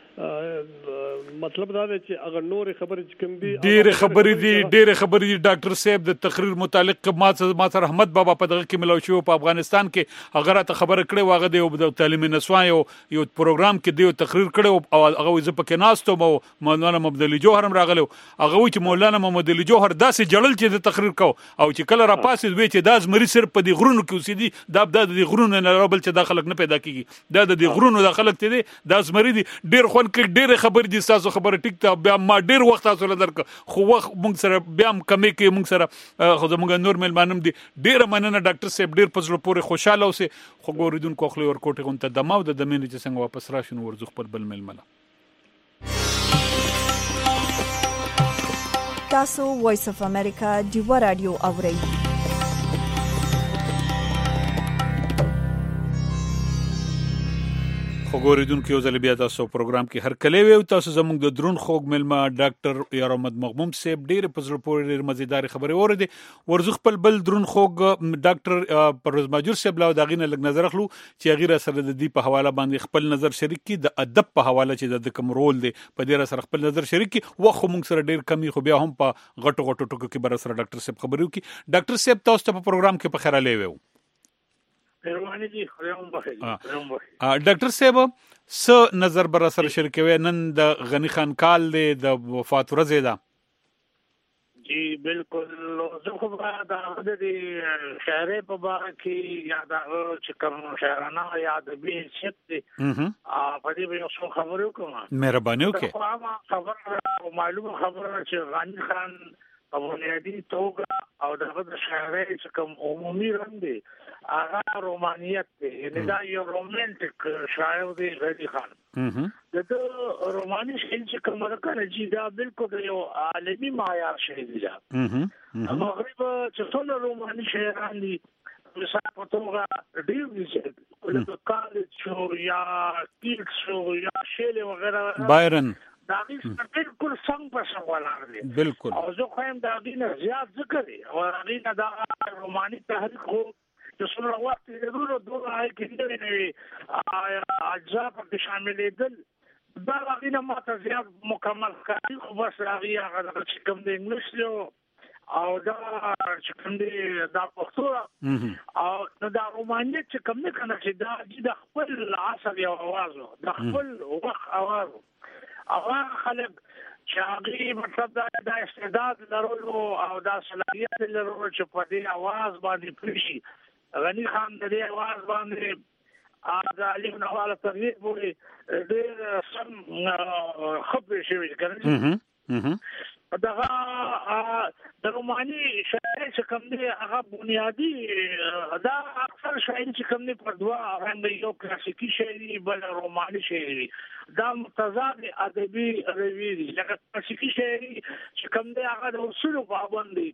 مطلب دا چې اگر نور خبرې چې کوم دي ډېر خبرې دي ډاکټر صاحب د تقریر متعلق ما سره احمد بابا په دغه کې ملو شو په افغانستان کې هغه ته خبره کړې واغه د تعلیمي نسوان یو پروګرام کې دی تقریر کړو او هغه زه پکې ناستو مولانا محمد علي جوهر هم راغلو هغه چې مولانا محمد علي جوهر داسې جړل چې د تقریر کو او چې کله را پاسې دوی چې دا زمري سر په دي غرونو کې اوسېدي دا د غرونو نه رابل چې د خلک نه پیدا کیږي دا د غرونو د خلک ته دي دا زمري دي ډېر کې ډېر خبر دي تاسو خبره ټیک ته بیا ما ډېر وخت تاسو له درک خو وخت موږ سره بیا کمې کې موږ سره خو زموږ نور ملمانم دي ډېر مننه ډاکټر صاحب ډېر پزړه پورې خوشاله اوسه خو ګوریدونکو خپل ورکوټه غونته دماو د دمنې چې څنګه واپس راشون ورزو خپل بل ململه تاسو وایس اف امریکا دیو رادیو اورئ خبرېدونکو یو ځل بیا تاسو پروګرام کې هر کله وي تاسو زموږ د درون خوګ ملما ډاکټر یار احمد مغموم صاحب ډېر پزړه پورې ډېر مزیدار خبرې اوریدي ورزخ خپل بل درون خوګ ډاکټر پرویز ماجور صاحب لا دغینه لګ نظر اخلو چې غیر سره د دې په حواله باندې خپل نظر شریک کی د ادب په حواله چې د کوم رول دی په دې سره خپل نظر شریک کی وخت موږ سره ډېر کمی خو بیا هم په غټو ټکو کې بر سره ډاکټر صاحب خبرو کی ډاکټر صاحب تاسو ته په پروګرام کې په خیر لې وو ډاکټر صاحب څه نظر بر سره شریکوي نن د غنی خان کال د وفات ورځ ده جی بالکل زه خو دا د شاعر په باره کې یاد چې کوم شاعرانه یاد به شت دي په دې یو څه خبرو کوم مهرباني وکړئ خبر معلومه خبره چې غنی خان په بنیادی توګه او دغه شاعر چې کوم عمومي رنګ دی هغه رومانیت دی یعنی دا یو رومانټیک شاعر دی غنی خان د روماني شعر چې کوم راکنه چې دا بالکل یو عالمي معیار شعر دی مغرب چې ټول روماني شاعران دي مثال په توګه ډیر دي چې لکه کالج شو یا کیټ شو یا شیل وغیرہ بایرن دا بالکل څنګه په څنګه ولاړ دي بالکل او زه خو هم دا دینه زیات ذکر دي او هغه دا روماني تحریک خو چې څومره وخت یې دوه کې نه اجزا په شاملې دل دا هغه نه ماته زیات مکمل کاری خو بس هغه چې کوم د انګلیسي او دا چې کوم دا پښتو او دا روماني چې کوم نه کنه چې دا د خپل عصر یو आवाज د خپل وخت आवाज او خلک چې هغه مطلب دا استعداد لرلو او دا صلاحیت لرلو چې په دې आवाज باندې پریشي غنی خان د دې आवाज باندې دا الف نواله تغییر بوله ډېر سم خبرې شوی کنه دا د روماني شاعر چې کوم دی هغه بنیادی دا اکثر شاعر چې کوم دی په دوا رنګ یو کلاسیکي شاعري بل روماني شاعري دا متضاد ادبي روي دي لکه کلاسیکي شاعري چې کوم دی هغه د اصول پابند دي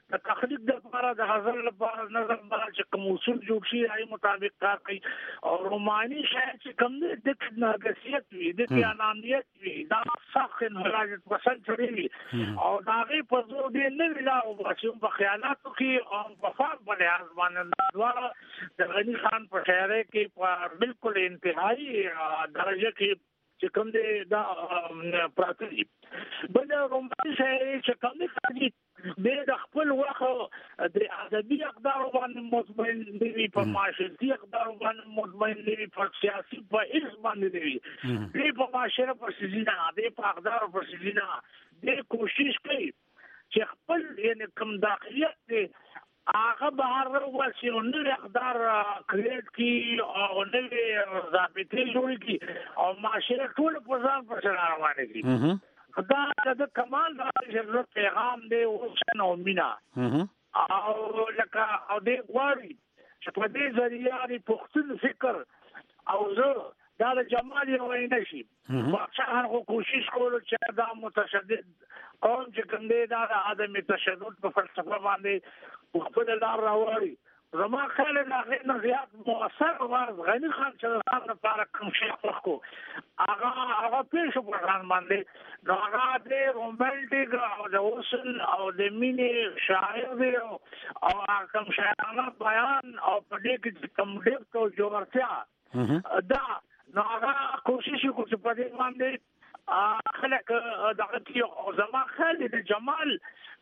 د تخلیق د لپاره د غزل لپاره نظم باندې چې کوم اصول جوړ شي هغه مطابق کار کوي او روماني شاعر چې کوم د نرګسیت وي د انانیت وي دا سخن مراجعت پسند چړي او دا غي په زور دی نه ویلا او په خیالاتو کې او په فار باندې ځوانان دواره د غنی خان په شاعر کې بالکل انتهایی درجه کې چې کوم دی دا پراتی بل روماني شاعر چې کوم دی د خپل وخت د ادبي اقدار باندې مطمئن دی په معاشرتي اقدار باندې مطمئن دی په سیاسي په علم باندې دی په معاشره په سيزينه دی په اقدار په سيزينه د کوشش کوي چې خپل یعنی کوم داخليت دی هغه بهر وروسي او نو اقدار کریټ کی او نو ضابطه جوړ کی او معاشره ټول په ځان پر روانه دي دا د کمال د پیغام دی او څنګه مینا او لکه او د غوړي چې په دې ذریعہ د پختون فکر او زه دا د جمال یو نه شي واقعا کوشش کولو چې دا متشدد قوم چې کنده دا د عدم تشدد په فلسفه باندې خپل لار راوړي زما خیال دا غیر زیات مؤثر واز غنی خان چې هغه لپاره کوم شي خو هغه پیښ په ځان باندې نو هغه د رومانټیک او د وصل او د مینې شاعر دی او کوم شاعرانه بیان او په دې کې کوم ډېر تو جوړتیا دا نو هغه کوشش وکړي په دې باندې خلک دغه او زما خیال د جمال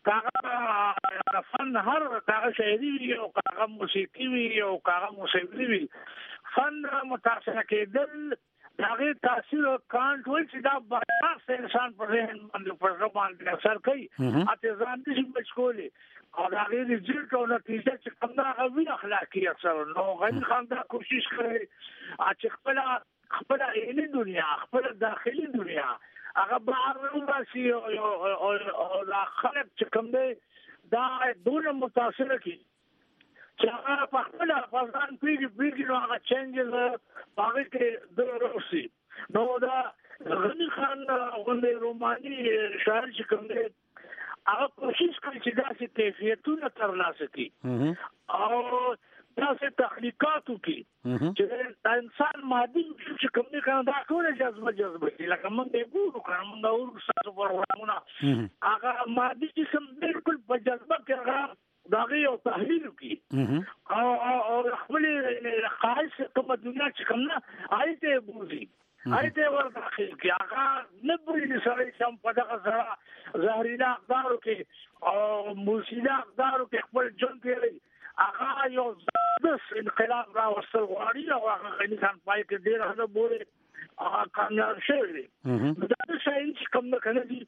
کاغه فن هر کاغه شاعري او کاغه موسیقي وي او کاغه موسیقي وي فن متاثر کېدل هغه تاثیر کانټ ول چې دا بحث انسان پر ذهن باندې پر باندې اثر کوي اته ځان دې مشغولې او هغه دې ځل او نتیجه چې کوم دا غوي اخلاقی اثر نو غنی خان دا کوشش کوي چې خپل علمي دنیا خپل داخلي دنیا هغه بهر وباسي او دا خلک چې کوم دی دا دونه متاثر کی چې هغه په خپل افغان پیږي نو هغه چینجز هغه کې دروسي نو دا غنی خان غونډه روماني شاعر چې کوم دی هغه کوشش کوي چې داسې کیفیتونه ترلاسه کړي او داسې تخلیقاتو کې چې انسان مادي چې کوم نه کنه دا ټول جذبه لکه موږ دې ګورو کوم دا ورسره ورونه هغه مادي چې کوم بالکل په جذبه کې هغه داغه یو تحلیل کی او خپل خاص کوم دنیا چې کوم نه آیته بوزي آیته ورته کی هغه نه بوزي سره سم په دغه ظاهري اقدارو کې او موسیقي اقدارو کې خپل جون پیری هغه یو داس انقلاب را وصل غواړي او هغه غني خان پای کې ډیر هغه بوله هغه کامیاب شوی دا شاین چې کوم نه کنه دي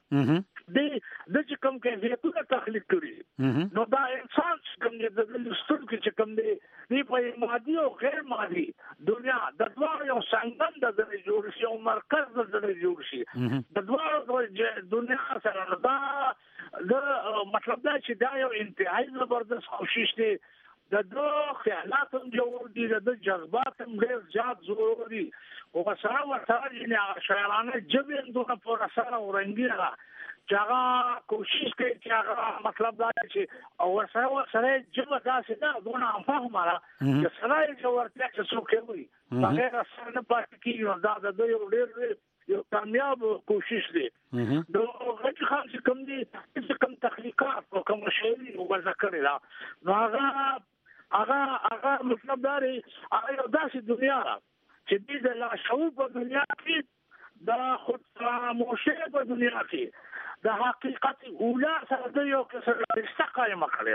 د چې کوم کې هیڅ تخلیق کړی نو دا انسان چې کوم دې د لستر کې چې کوم دې په مادي او غیر مادي دنیا د دوه یو څنګه د جوړ شي او مرکز د جوړ شي د دوه دنیا سره دا مطلب دا چې دا یو انتهایی زبردست کوشش دی د خیالات هم جوړ دي د جذبات هم ډېر زیات ضروري دي او سره ورته یې شاعرانه جبه اندونه پر سره ورنګیږي چې هغه کوشش کوي چې هغه مطلب دا چې او سره جبه داسې دا دونه فهمه چې سره یې ورته چې څوک کوي هغه سره نه پاتې کیږي دا د یو ډېر یو کامیاب کوشش دی نو غږ خان چې کوم دي چې کوم تخلیقات او کوم شعري وغږ کړی دا نو هغه مطلب داري هغه داسې دنیا چې د لاشعور په دنیا کې د خود فراموشي په دنیا کې د حقیقت اوله سره د یو کسر استقامت کړی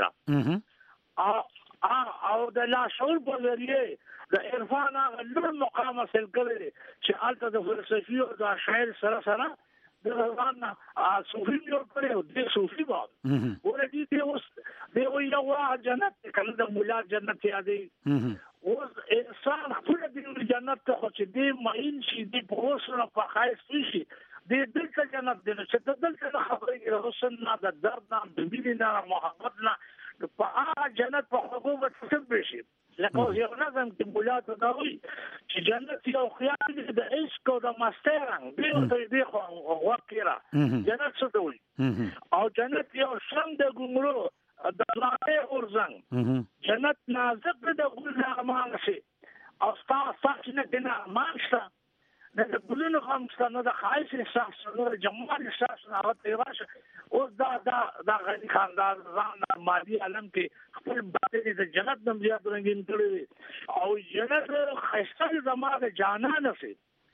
او د لاشعور په ذریعه د عرفان هغه لوړ مقام حاصل کړی چې الته د فلسفي او د شاعر سره د ځان صوفي یو کړی او د صوفي باب ورته دی اوس دی یو جنت کله د مولا جنت یادې اوس انسان خپل د جنت ته خو چې دی ماین شي دی په اوسره په خایس شي د دلته جنت دی چې دلته خبرې رسول نه د درد نه د مینې نه محبت نه په جنت په حقوقت څه شي لکه یو نظم کې مولا ته دا وایي چې جنت یو خیال دی د عشق او د مسترنګ دی خو وکړه جنت څه دی او جنت یو څنګه ګمرو د ځانې اورزنګ جنت نازک د ګل امان شي او تاسو نه دنا مانشته نه د ګلونو خامسته نه د خایس احساس نه د جمال احساس نه راته راشه او دا غني خاندان ځان مالی عالم کې خپل باطن د جنت نم زیات رنگین کړی او جنت خیسته زماده جانان شي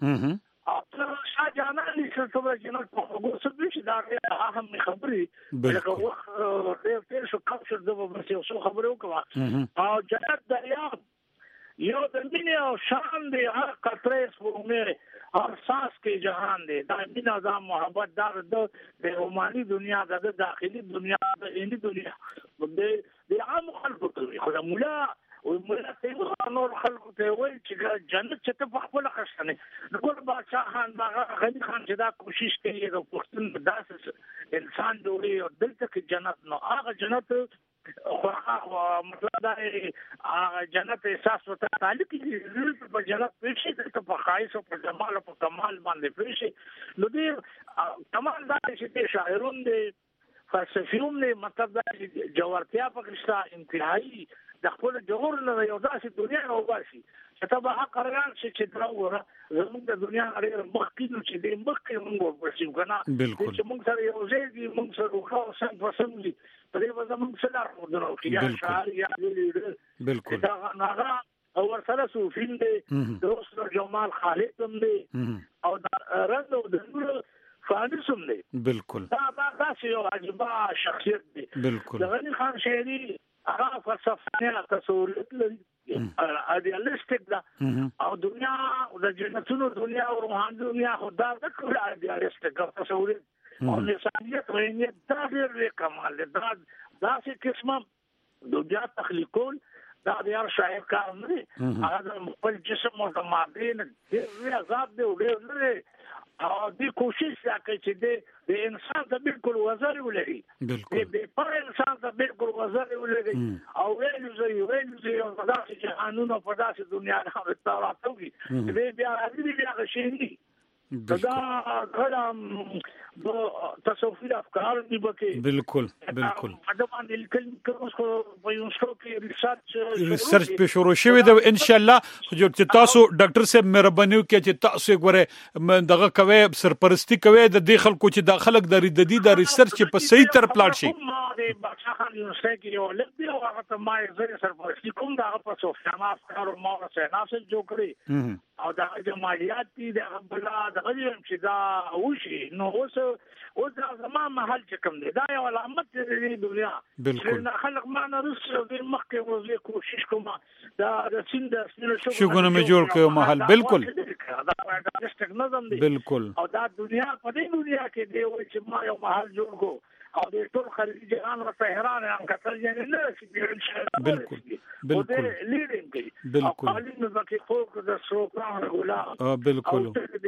اته شاه جانان چې څومره جنت په وګورئ چې دا هم خبري لکه وخت ډېر شو کم شو د وبسې شو خبرو کوه او جنت دریا یو د مینې او شان دی هر قطره سپوږمۍ هر ساس کې جهان دی دا مینا دا محبت دا د روماني دنیا د داخلي دنیا د اني دنیا د عام خلکو ته خو مولا او مولا ته نور خلکو ته وایي چې جنت چې ته په خپل خښنه نور بادشاہ خان باغ غني خان چې دا کوشش کوي د پښتون داسې انسان جوړي او دلته کې جنت نو هغه جنت مطلب دا جنت احساس وته تعلق دي په جنت پېښې ته په خایس او په جمال او په کمال باندې پېښې نو دې کمال دا چې شاعرون دي فلسفیون دي مطلب دا چې جوړتیا پکې انتهایی د خپل جوړ نه یو داسې دنیا راوباسي چې ته به حق رغان شي چې دا وره زموږ د دنیا اړیر مخکینو چې د مخکې موږ ورپسې کنه چې موږ سره یو ځای دي موږ سره خو څنګه پسند دي په دې وځه موږ سره ورته کې یا شاعر یا لیډر بالکل دا هغه او ورسره صوفین دي دوست جمال خالد هم دي او رنګ او د نور فانسوم دي بالکل دا یو عجیب شخصیت دي بالکل د غني خان شهري هغه فلسفه تصورات لري ایدیالیسټیک دا او دنیا د جنتونو دنیا او روحاني دنیا خدا د ټول ایدیالیسټیک تصورات او انسانیت رینیت دا ډېر کمال دا څه قسمه دنیا تخلیقول دا د هر شاعر کار نه هغه خپل جسم او دماغ نه ډېر عذاب دی ډېر او دې کوشش وکړي چې د انسان ته بالکل وزر ولري د پر انسان ته بالکل وزر ولري او ویلو او داسې جهانونو په داسې دنیا نه راځي دې بیا دې بیا غشيني دا غلام تصوفي افکار دی بکې بالکل دا باندې کوم څه په یو څو کې ریسرچ په شروع شوی دا ان شاء الله چې تاسو ډاکټر صاحب مهرباني وکړي چې تاسو غوړې دغه کوي سرپرستی کوي د دې خلکو چې داخلك د ریسرچ په صحیح تر پلاټ شي د بادشاہ خان یونیورسيټي کې یو لږ دی او هغه ته ما زری سرپرستی کوم دا په صوفیانه افکار او ما سره ناسل جوړ کړی او دا جماعیات دي د بلا د غوښم چې دا وشي نو اوس دا زمما محل چې کوم دی دا یو علامت دی د دنیا بالکل خلک ما نه رس د مخکې ورزه کوشش کوم دا د سیند شګونه مې جوړ کړو محل بالکل دا ستګ نظم دی بالکل او دا دنیا په دې دنیا کې دی چې ما یو محل جوړ کو او د ټول خارجي جهان او طهران هم کتل یې نه چې بالکل لیډینګ بالکل علي مکه فوق د سوکان غلا بالکل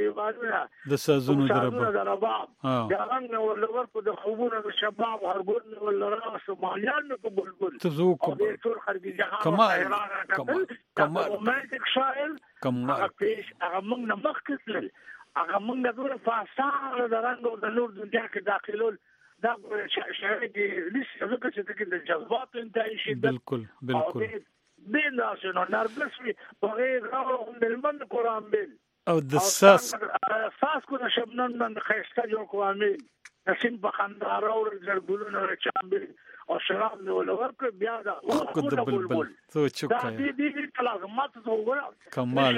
د سازونو دربا دا رنګ ولور په د خوبونو د شباب هرګون ولرا سومالیان په بلبل تزوق د ټول خارجي جهان کمال رومانتیک شاعر کمال پیش هغه موږ نه مخکې هغه موږ د دور فاسار د رنګ او د نور دنیا کې داخلول دا شاعر کې لسه ځکه چې د جذبات انتهایی شي بالکل بین ناسونو نرګس وی بغیر راو ملمن قران بل او د ساس کو د شبنم من خيسته جو کوامل نسیم بخندار او زرګولونو چامبل او شراب نو لورک بیا دا خو د بلبل تو چوکا دې تلازمات تو وګړه کمال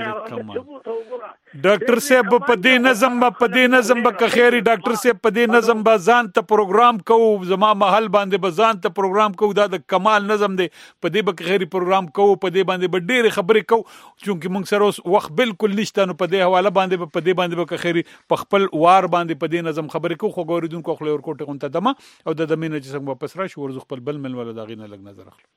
ډاکټر صاحب په دې نظم به خیری ډاکټر صاحب په دې نظم به ځان ته پروګرام کوو زما محل باندې به ځان ته پروګرام کوو دا د کمال نظم دی په دې به خیری پروګرام کوو په دې باندې به ډېر خبرې کوو چې موږ سره اوس وخت بالکل نشته نو په دې حواله باندې په دې باندې به خیری په خپل وار باندې په دې نظم خبرې کوو خو ګوریدونکو خپل ورکوټه غونته دمه او د دمینه چې څنګه واپس راشي ورزو خپل بل مل ولا داغینه لګ نظر اخلو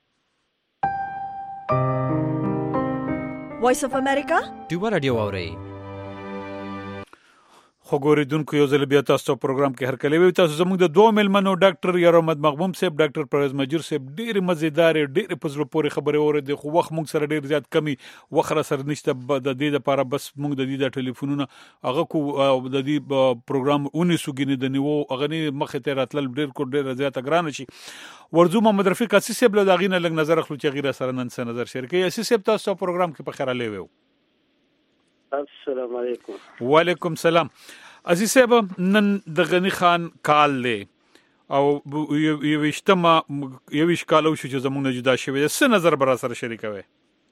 وایس اف امریکا ډیو رادیو اوري خوګوریدونکو یو ځل بیا تاسو پروګرام کې هر کله وي تاسو زموږ د دوه ملمنو ډاکټر یار احمد مغموم صاحب ډاکټر پرویز مجر صاحب ډېر مزیدار ډېر پزړه پورې خبرې اورېدې خو وخت موږ سره ډېر زیات کمی وخت سره نشته د دې لپاره بس موږ د دې د ټلیفونونو هغه کو د دې پروګرام اونې سوګینه د نیو اغنی مخه ته راتل ډېر زیات ګران شي ورزو محمد رفیق اسی صاحب له داغینه لګ نظر اخلو چې غیر سره نن څه نظر شریکي اسی صاحب تاسو پروګرام کې په خیر لوي السلام علیکم. وعلیکم السلام. عزیز صاحب نن د غنی خان کال له او یويش کالو شو چې زموږ نه جدا شوی څه نظر بر سره شریکوي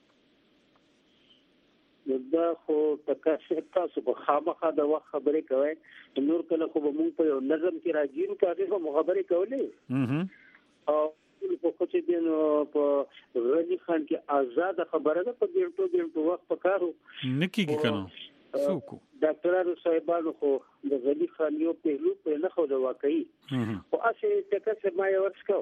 دا خو تاسو په خامخا د وخت خبرې کوي نور کله خو موږ په یو نظم کې راځو چې هغه خبرې کولې او په کوڅه کې نو په غنی خان کې آزاد خبره ده په ډېر وخت پکارو نکیږي کنه څوک ډاکټرانو صاحبانو خو د غنی خان یو پهلو په نه خو د واقعي او اسه تکه ما یو ورسکو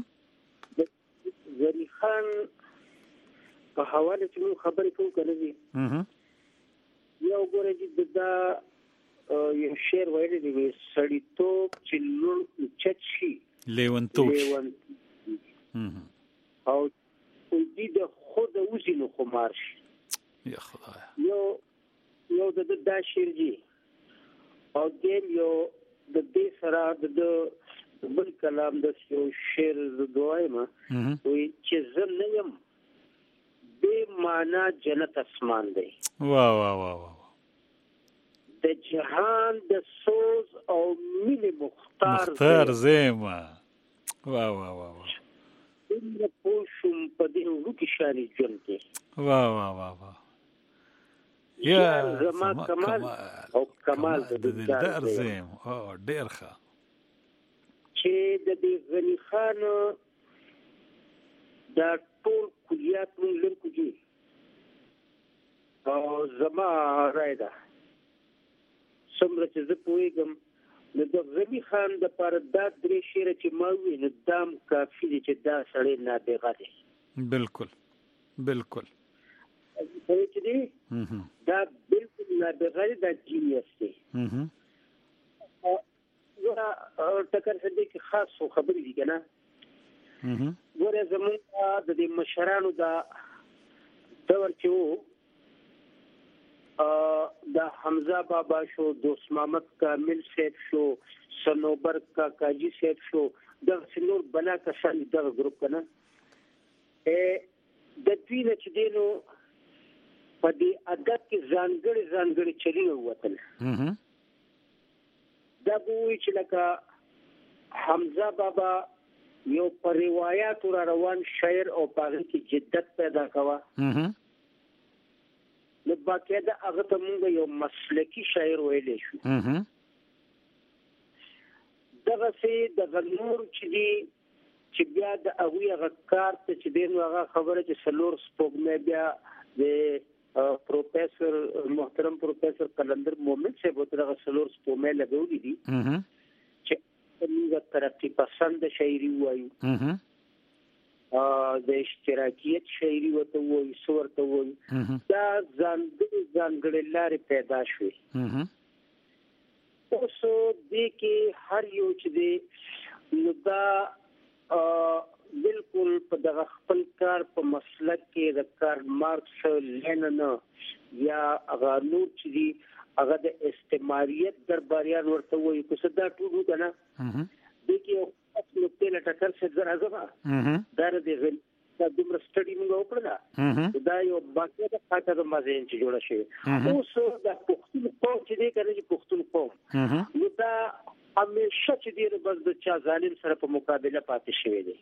غنی خان په حواله چې خبرې کوو کنه دي یو ګورې چې دا یو شعر وایي دی سړی توپ چې لور چچي لیونتوب او دې د خود وزینو خمار شي یا خدای یو د شعر جی او دې یو د دې سره د بل کلام د یو شعر د دوایما وي چې زم نه يم به معنا جنت اسمان دی واه د جهان د سوز او مینه مختار زما واه د پوشم په دې وګی شاري جنته واه یا زما کمال او کمال د دلدار زم او ډیر ښه چې د دې غنی خان دا ټول کلیات مونږ لرو کې او زما رايده څومره چې زه پوهیږم د غنی خان د پر دا درې شعر چې ما وی نه دام کافي دي چې دا سړی نابغه دی بالکل چې دی دا بالکل نابغه دی دا جینیس دی او ټکر څه دي چې خاص خبرې دي کنه ګوره زموږ د دې مشرانو دا دور چې وو دا حمزه بابا شو دوست محمد کامل صاحب شو سنوبر کا کاجی صاحب شو دا سنور بنا کسان دا گروپ کنه د دوی نه چې دینو په دې ادب کې ځانګړي چلی ووتل دا وایي چې لکه حمزه بابا یو پر روایت را روان شاعر او پاغي کې جدت پیدا کوا نو باقاعده هغه ته موږ یو مسلکی شاعر ویلې شو دغه سي د غنور چې دی چې بیا د هغه کار ته چې دین هغه خبره چې سلور سپوږمۍ بیا د پروفیسور محترم پروفیسور قلندر مومن صاحب دغه سلور سپوږمۍ لګولې دي چې موږ ترقی پسند شاعري وایو د اشتراکیت شاعري وته وایي صورت وایي دا ځانګړي لارې پیدا شوې اوس دې کې هر یو چې دی نو دا بالکل په دغه خپل کار په مسلک کې د کارل مارکس لینن یا هغه نور چې دی هغه د استعماریت درباریان ورته وایي چې دا ټول کنه دې کې نو په لټکر څه راځه دا د دومره سټډي موږ وکړه دا یو باقاعده خاطر د مازین چې جوړه شي اوس د پښتون قوم چې دی کنه چې پښتون قوم نو دا همیشه چې دی بس د چا ظالم سره په مقابله پاتې شوی دی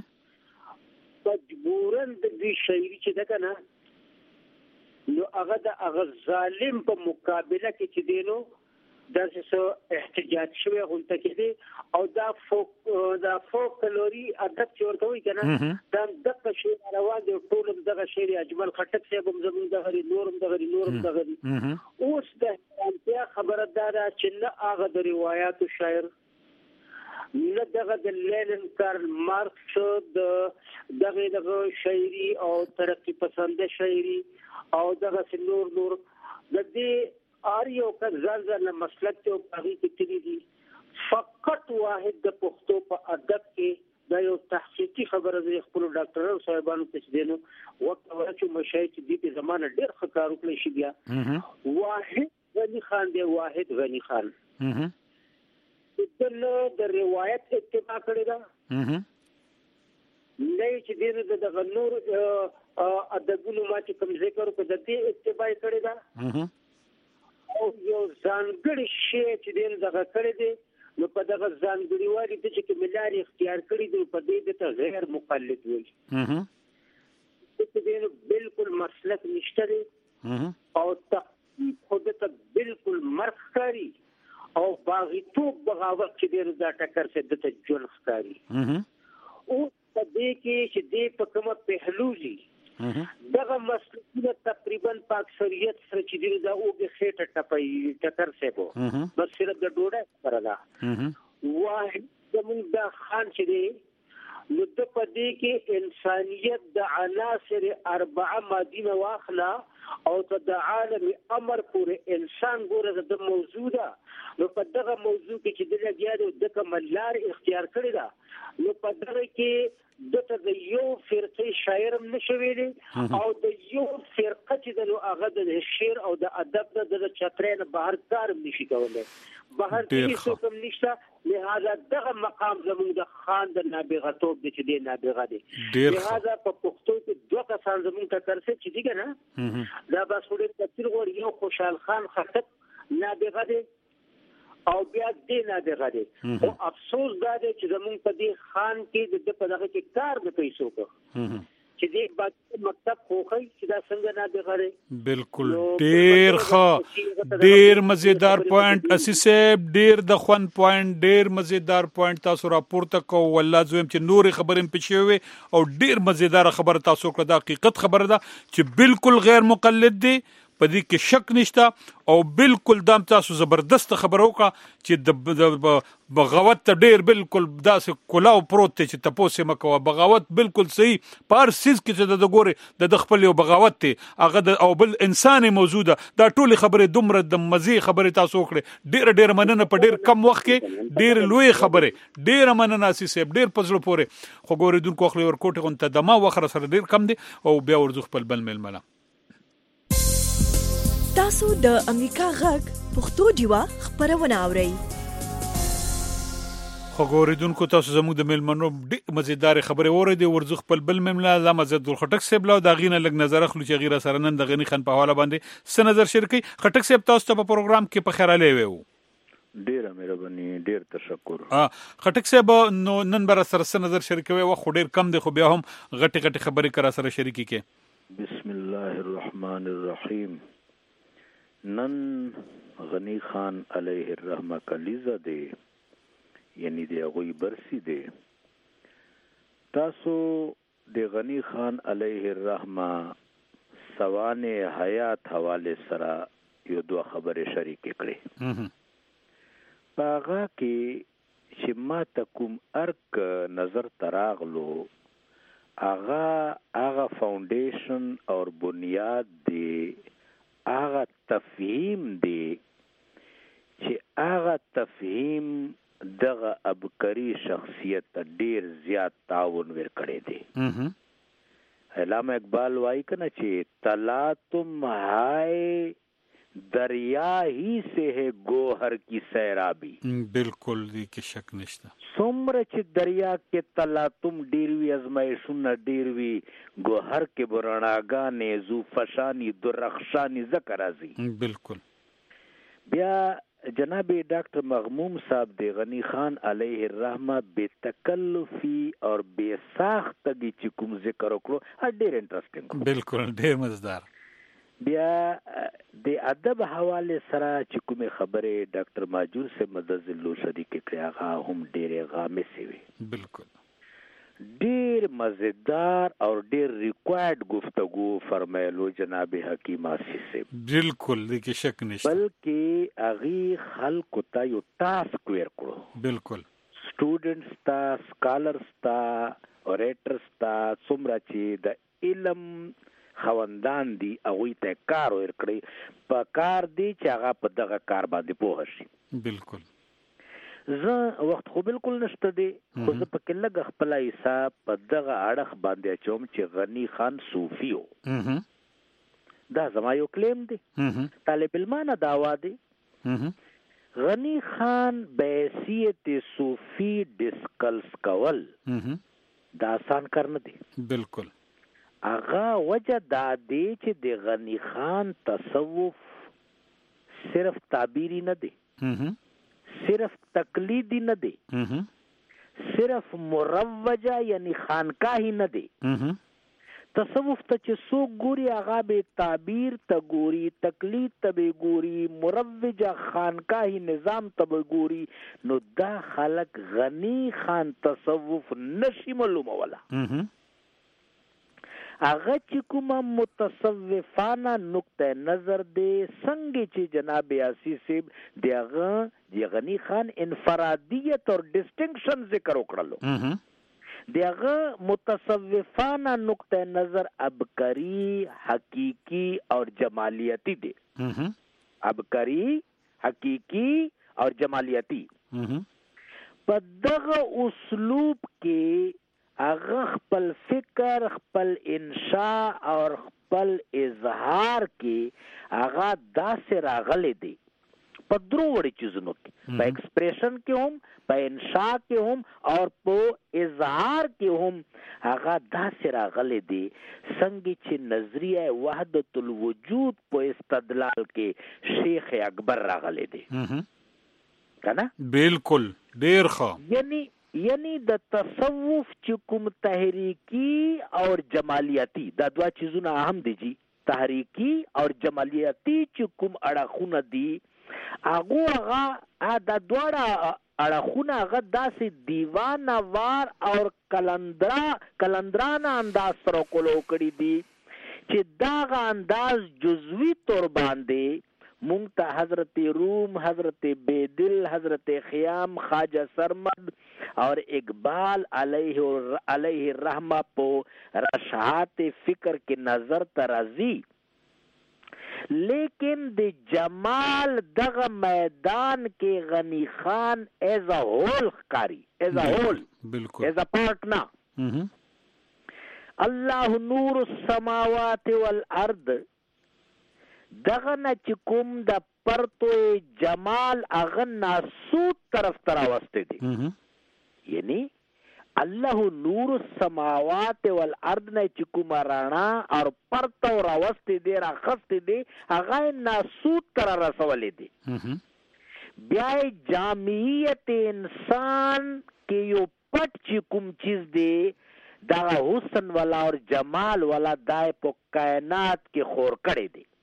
مجبورن د دې شاعري چې ده کنه نو هغه د هغه ظالم په مقابله کې چې دی نو دا څه احتجاج شوی غونډه کې دي او دا فولکلوري ادب چې ورته وي کنه دا دغه شی روان دی ټول دغه شی اجمل خټک صاحب هم زموږ د غری نورم د غری اوس د امتیا خبردار چې نه هغه د روایتو شاعر نه دغه د لینن کارل مارکس دغه شاعري او ترقی پسند شاعري او دغه نور د دې آریو کزازل مسلک ته پاغي کې تری دي فقط واحد د پښتو په ادب کې دا یو تحقیقي خبره ده خپل ډاکټرانو صاحبانو ته دینو وخت ورچو مشایخ دي په زمانه ډېر ښکارو کړی شي بیا واحد غنی خان دی واحد غنی خان د روایت اتباع کړی دا نه چې دینو د غنور ادبونو ما چې کوم ذکر کو د دې اتباع کړی دا او یو ځانګړی شی چې دین دغه کړی دی نو په دغه ځانګړي والی د چې ملاري اختیار کړی دی په دې د غیر مقلد وي دې بالکل مسلک نشته دی او خود ته بالکل مرخ کاری او باغیتوب بغاوت چې دې دا ټکر څه د جون ښکاری او په دې کې چې دې په کومه پهلوزي دغه مسلکونه تقریبا په اکثریت سره چې دی دا اوګه خېټه ټپي ټکر سبو بس صرف د ډوډۍ سره دا واحد زموږ د خان چې دی نو د پدې کې انسانيت د عناصر 4 مادینه واخلا او د عالم امر پورې انسان ګوره د موجوده نو په دغه موضوع کې چې د لګیارو د کملار اختیار کړی دا نو په دغه کې دته د یو فرقه شاعر نشویلی او د یو فرقه چې د هغه د شعر او د ادب د چترین بهر کار نشي کولای بهر هیڅ کوم نشته لہذا دغه مقام زموږ د خان د نابغتوب د چې دی نابغه دی لہذا په پښتو کې دوه کسان زموږ ته ترسه چې دیګه نه دا بس وړي تفسیر غوړ یو خوشحال خان خطب نابغه دی او بیا دې نابغه دی او افسوس دا دی چې زموږ په دې خان کې د په دغه کې کار نه پیسو کو چې دې مکتب خوخی چې دا څنګه نابغه دی بالکل ډیر ښه ډیر مزیدار پوینټ اسی صاحب ډیر د خوان پوینټ ډیر مزیدار پوینټ تاسو راپورته کو والله زویم چې نور خبرې پېښوي او ډیر مزیدار خبر تاسو کړه د حقیقت خبره ده چې بالکل غیر مقلد دی په دې کې شک نشته او بالکل دام تاسو زبردست خبرو کا چې د بغاوت ته ډیر بالکل داسې کلاو پروت چې تاسو مکو بغاوت بالکل صحیح پار سیز کې چې د ګوري د خپل یو بغاوت ته هغه او بل انساني موجوده دا ټول خبره دومره د مزي خبره تاسو کړې ډیر مننه په ډیر کم وخت کې ډیر لوی خبره ډیر مننه سي سیب ډیر پزړو پوره خو ګوریدونکو خپل ورکوټه غونته دما وخره سره ډیر کم دي او بیا ورځ خپل بل ململه تاسو د امریکا غږ پښتو ډیوا خبرونه اورئ خو ګوریدونکو تاسو زموږ د ملمنو ډېر مزیدار خبرې اوریدې ورځو خپل بل مملا علامه عبدالخالق خټک صاحب له دا غینه لګ نظر اخلو چې غیره سره نن د غنی خان په حواله باندې څه نظر شریکي خټک صاحب تاسو ته په پروګرام کې په خیراله ویو ډیره مهرباني ډیر تشکر خټک صاحب نو نن بر سره څه نظر شریکوي و خو ډیر کم دی خو بیا هم غټي خبرې کرا سره شریکي کې بسم الله الرحمن الرحیم نن غنی خان علیه الرحمه کلیزه دی یعنی دی غوی برسی دی تاسو د غنی خان علیه الرحمه سوانه حیات حواله سره یو دوه خبره شریک کړي باغه کې چې ما تکوم ارک نظر تراغلو اغا فاونډیشن اور بنیاد دی اغا تفهیم دی چې اغا تفهیم دغه ابکری شخصیت ډیر زیات تعاون ورکړي دي علامه اقبال وایي کنه چې تلا تم ہائے دریا ہی سے ہے گوہر کی سیرابی بالکل دی کې شک نشته څومره چې دریا کې تلا تم ډیروي ازمایښونه ډیروي گوهر کې برණاګانې زو فشانی درخشانی ذکر راځي بالکل بیا جناب ډاکټر مغموم صاحب دی غنی خان علیه الرحمه بے تکلفی اور بے ساخت دی چې کوم ذکر وکړو ډیر انټرېسټینګ بالکل ډیر مزدار بیا د ادب حواله سره چې کومه خبره ډاکټر ماجور سے مدد الله شریک کړه هغه هم ډیره غامسه وي بالکل ډیر مزیدار اور ډیر ریکوائرډ گفتگو فرمایلو جناب حکیم آسی سے بالکل دې کې شک نشته بلکې اغي خلق ته یو ټاسک ورکړو بالکل سټوډنټس تا سکالرز تا اوریټرز تا څومره چې د علم خوندان دي هغوی ته کار ورکړي په کار دی چې هغه په دغه کار باندې پوه شي. بالکل. زه وخت خو بالکل نشته دی خو زه پکې لږ خپله حساب په دغه اړخ باندې اچوم چې غني خان صوفي و. دا زما یو کلیم دی. طالب علمانه دعوا دی. غني خان بحیثیت صوفی ډسکلس کول دا آسان کار نه دی. بالکل. هغه وجه دا دی چې د غني خان تصوف صرف تعبیری نه دی، صرف تقلیدی نه دی، صرف مروجه یعنی خانقاهی نه دی. تصوف ته چې څوک ګوري هغه به تعبیر ته ګوري، تقلید ته به ګوري، مروجه خانقاهی نظام ته به ګوري. نو دا خلق غني خان تصوف نشي معلوموله. هغه چې کومه متصوفانه نقطه نظر دی څنګه چې جناب یاسین صاحب دی هغه د غني خان انفرادیت اور ډسټینکشن ذکر وکړلو. دی هغه متصوفانه نقطه نظر ابکری، حقیقی اور جمالیتی دی. ابکری، حقیقی اور جمالیتی. په دغه اسلوب کې هغه خپل فکر، خپل انشاء اور خپل اظهار کې هغه داسې راغلی دی په درو وړي چیزونو کې، په ایکسپریشن کې هم، په انشاء کې هم اور په اظهار کې هم هغه داسې راغلی دی څنګه چې نظریه وحدت الوجود په استدلال کې شیخ اکبر راغلی دی. کنه؟ بالکل ډیر ښه. یعنی د تصوف چې کوم تحریکی اور جمالیتی دا دوا چیزونه اهم دي جی. تحریکی اور جمالیتی چې کوم اړخونه دي هغه دا دواړه اړخونه هغه داسې دیوانوار اور کلندرانه انداز سره کولو کړي دي چې داغه انداز جزوی طور باندې مونږ ته حضرت روم، حضرت بیدل، حضرت خیام، خواجہ سرمد اور اقبال علیہ الرحمہ پو رشحات فکر کے نظر ترازی. لیکن د جمال دغه میدان کې غنی خان ایز ا ہول خکاری، ایز ا ہول، ایز ا پارٹنا. اللہ نور السماوات والارض دغه نه چې کوم د پرتو جمال هغه ناسود طرف ته راوستی دی. یعنی الله نور السماوات والارض نه چې کوم رانا اور پرتو راوستی دی، راخستی دی، هغه ناسود طرف رسولی دی. بیا جامعیت انسان کې یو پټ چې کوم چیز دی دا حسن والا اور جمال والا دای په کائنات کې خور کړی دی.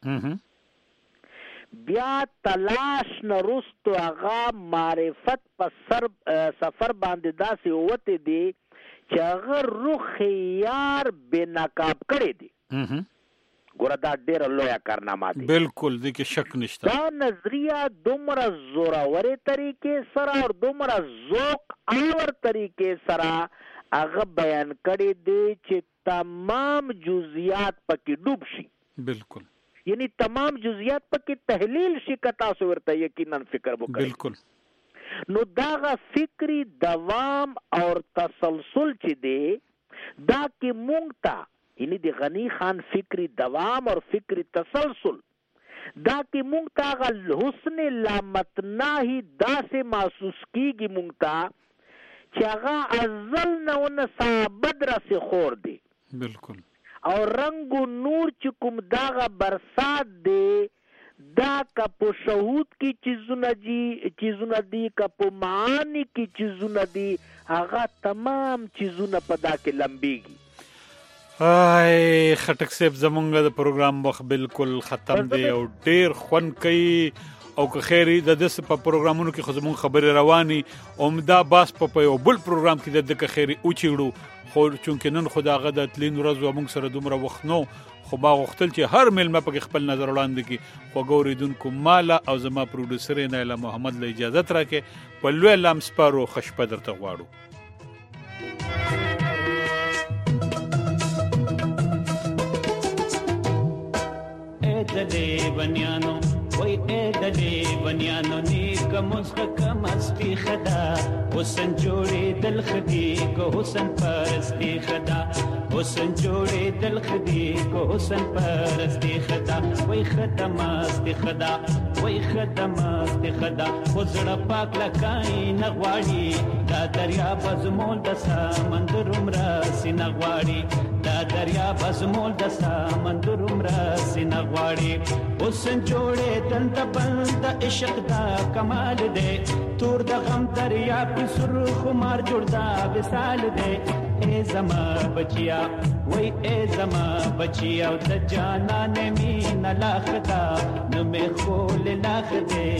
بیا تلاش نرستو هغه معرفت په سفر باندې داسې وته دی چې هغه روح یار بے نقاب کړی دی. ګوره دا ډېره لویه کارنامه دی. بالکل دې کې شک نشته. دا نظریه دومره زورورې طریقې سره اور دومره ذوق آور طریقې سره هغه بیان کړی دی چې تمام جزئیات پکې ډوب شي. بالکل. یعنی تمام جزئیات پکې تحلیل شي که تاسو ورته یقینا فکر وکړئ. بالکل. نو داغه فکری دوام اور تسلسل چې دی دا کې مونږ ته یعنی د غنی خان فکری دوام اور فکری تسلسل دا کې مونږ ته هغه حسن لامتناهی داسې محسوس کیږي مونږ ته چې هغه ازل نه ونه ثابت راسې خور دی. بالکل. اور رنگ و نور چې کوم داغه برسات دی دا که په شهود کی چیزونه دی که په معانی کی چیزونه دی هغه تمام چیزونه په دا کې لمبیږي. خټک صاحب زمونږ د پروګرام وخت بالکل ختم دی او ډیر خوند کوي او که خیری د دس په پروګرامونو کې خو زمونږ خبرې رواني عمده باس په یو بل پروګرام کې د خیری اوچېړو خو چونکې نن خو دغه د تلین ورځ موږ سره دومره وخت نو خو ما غوښتل چې هر ملمه پکې خپل نظر وړاندې کړي. خو ګوریدونکو مالا او زما پروډوسر نایله محمد له اجازه راکې په لوی لام سپارو خشپه درته غواړو. دلې بنیانو وای دلې بنیانو نیک مسخ مستی خدا حسن جوړې دل خدي کو حسن پرستی خدا حسن جوړې دل خدي کو حسن پرستی خدا وای خدمات خدا وای خدمات خدا وزړه پاک لکای نغواړي دا دریا بزمول د سمندر عمره سینغواړي دا دریا بزمول د سمندر عمره سینغواړي حسن جوړې دل د بند عشق دا کمال دې تور د غم دریا په سر خمار جوړ دا وصال دې اے زما بچیا وای اے زما بچیا او د جانان مين لاخدا نو مې خول لاخ دې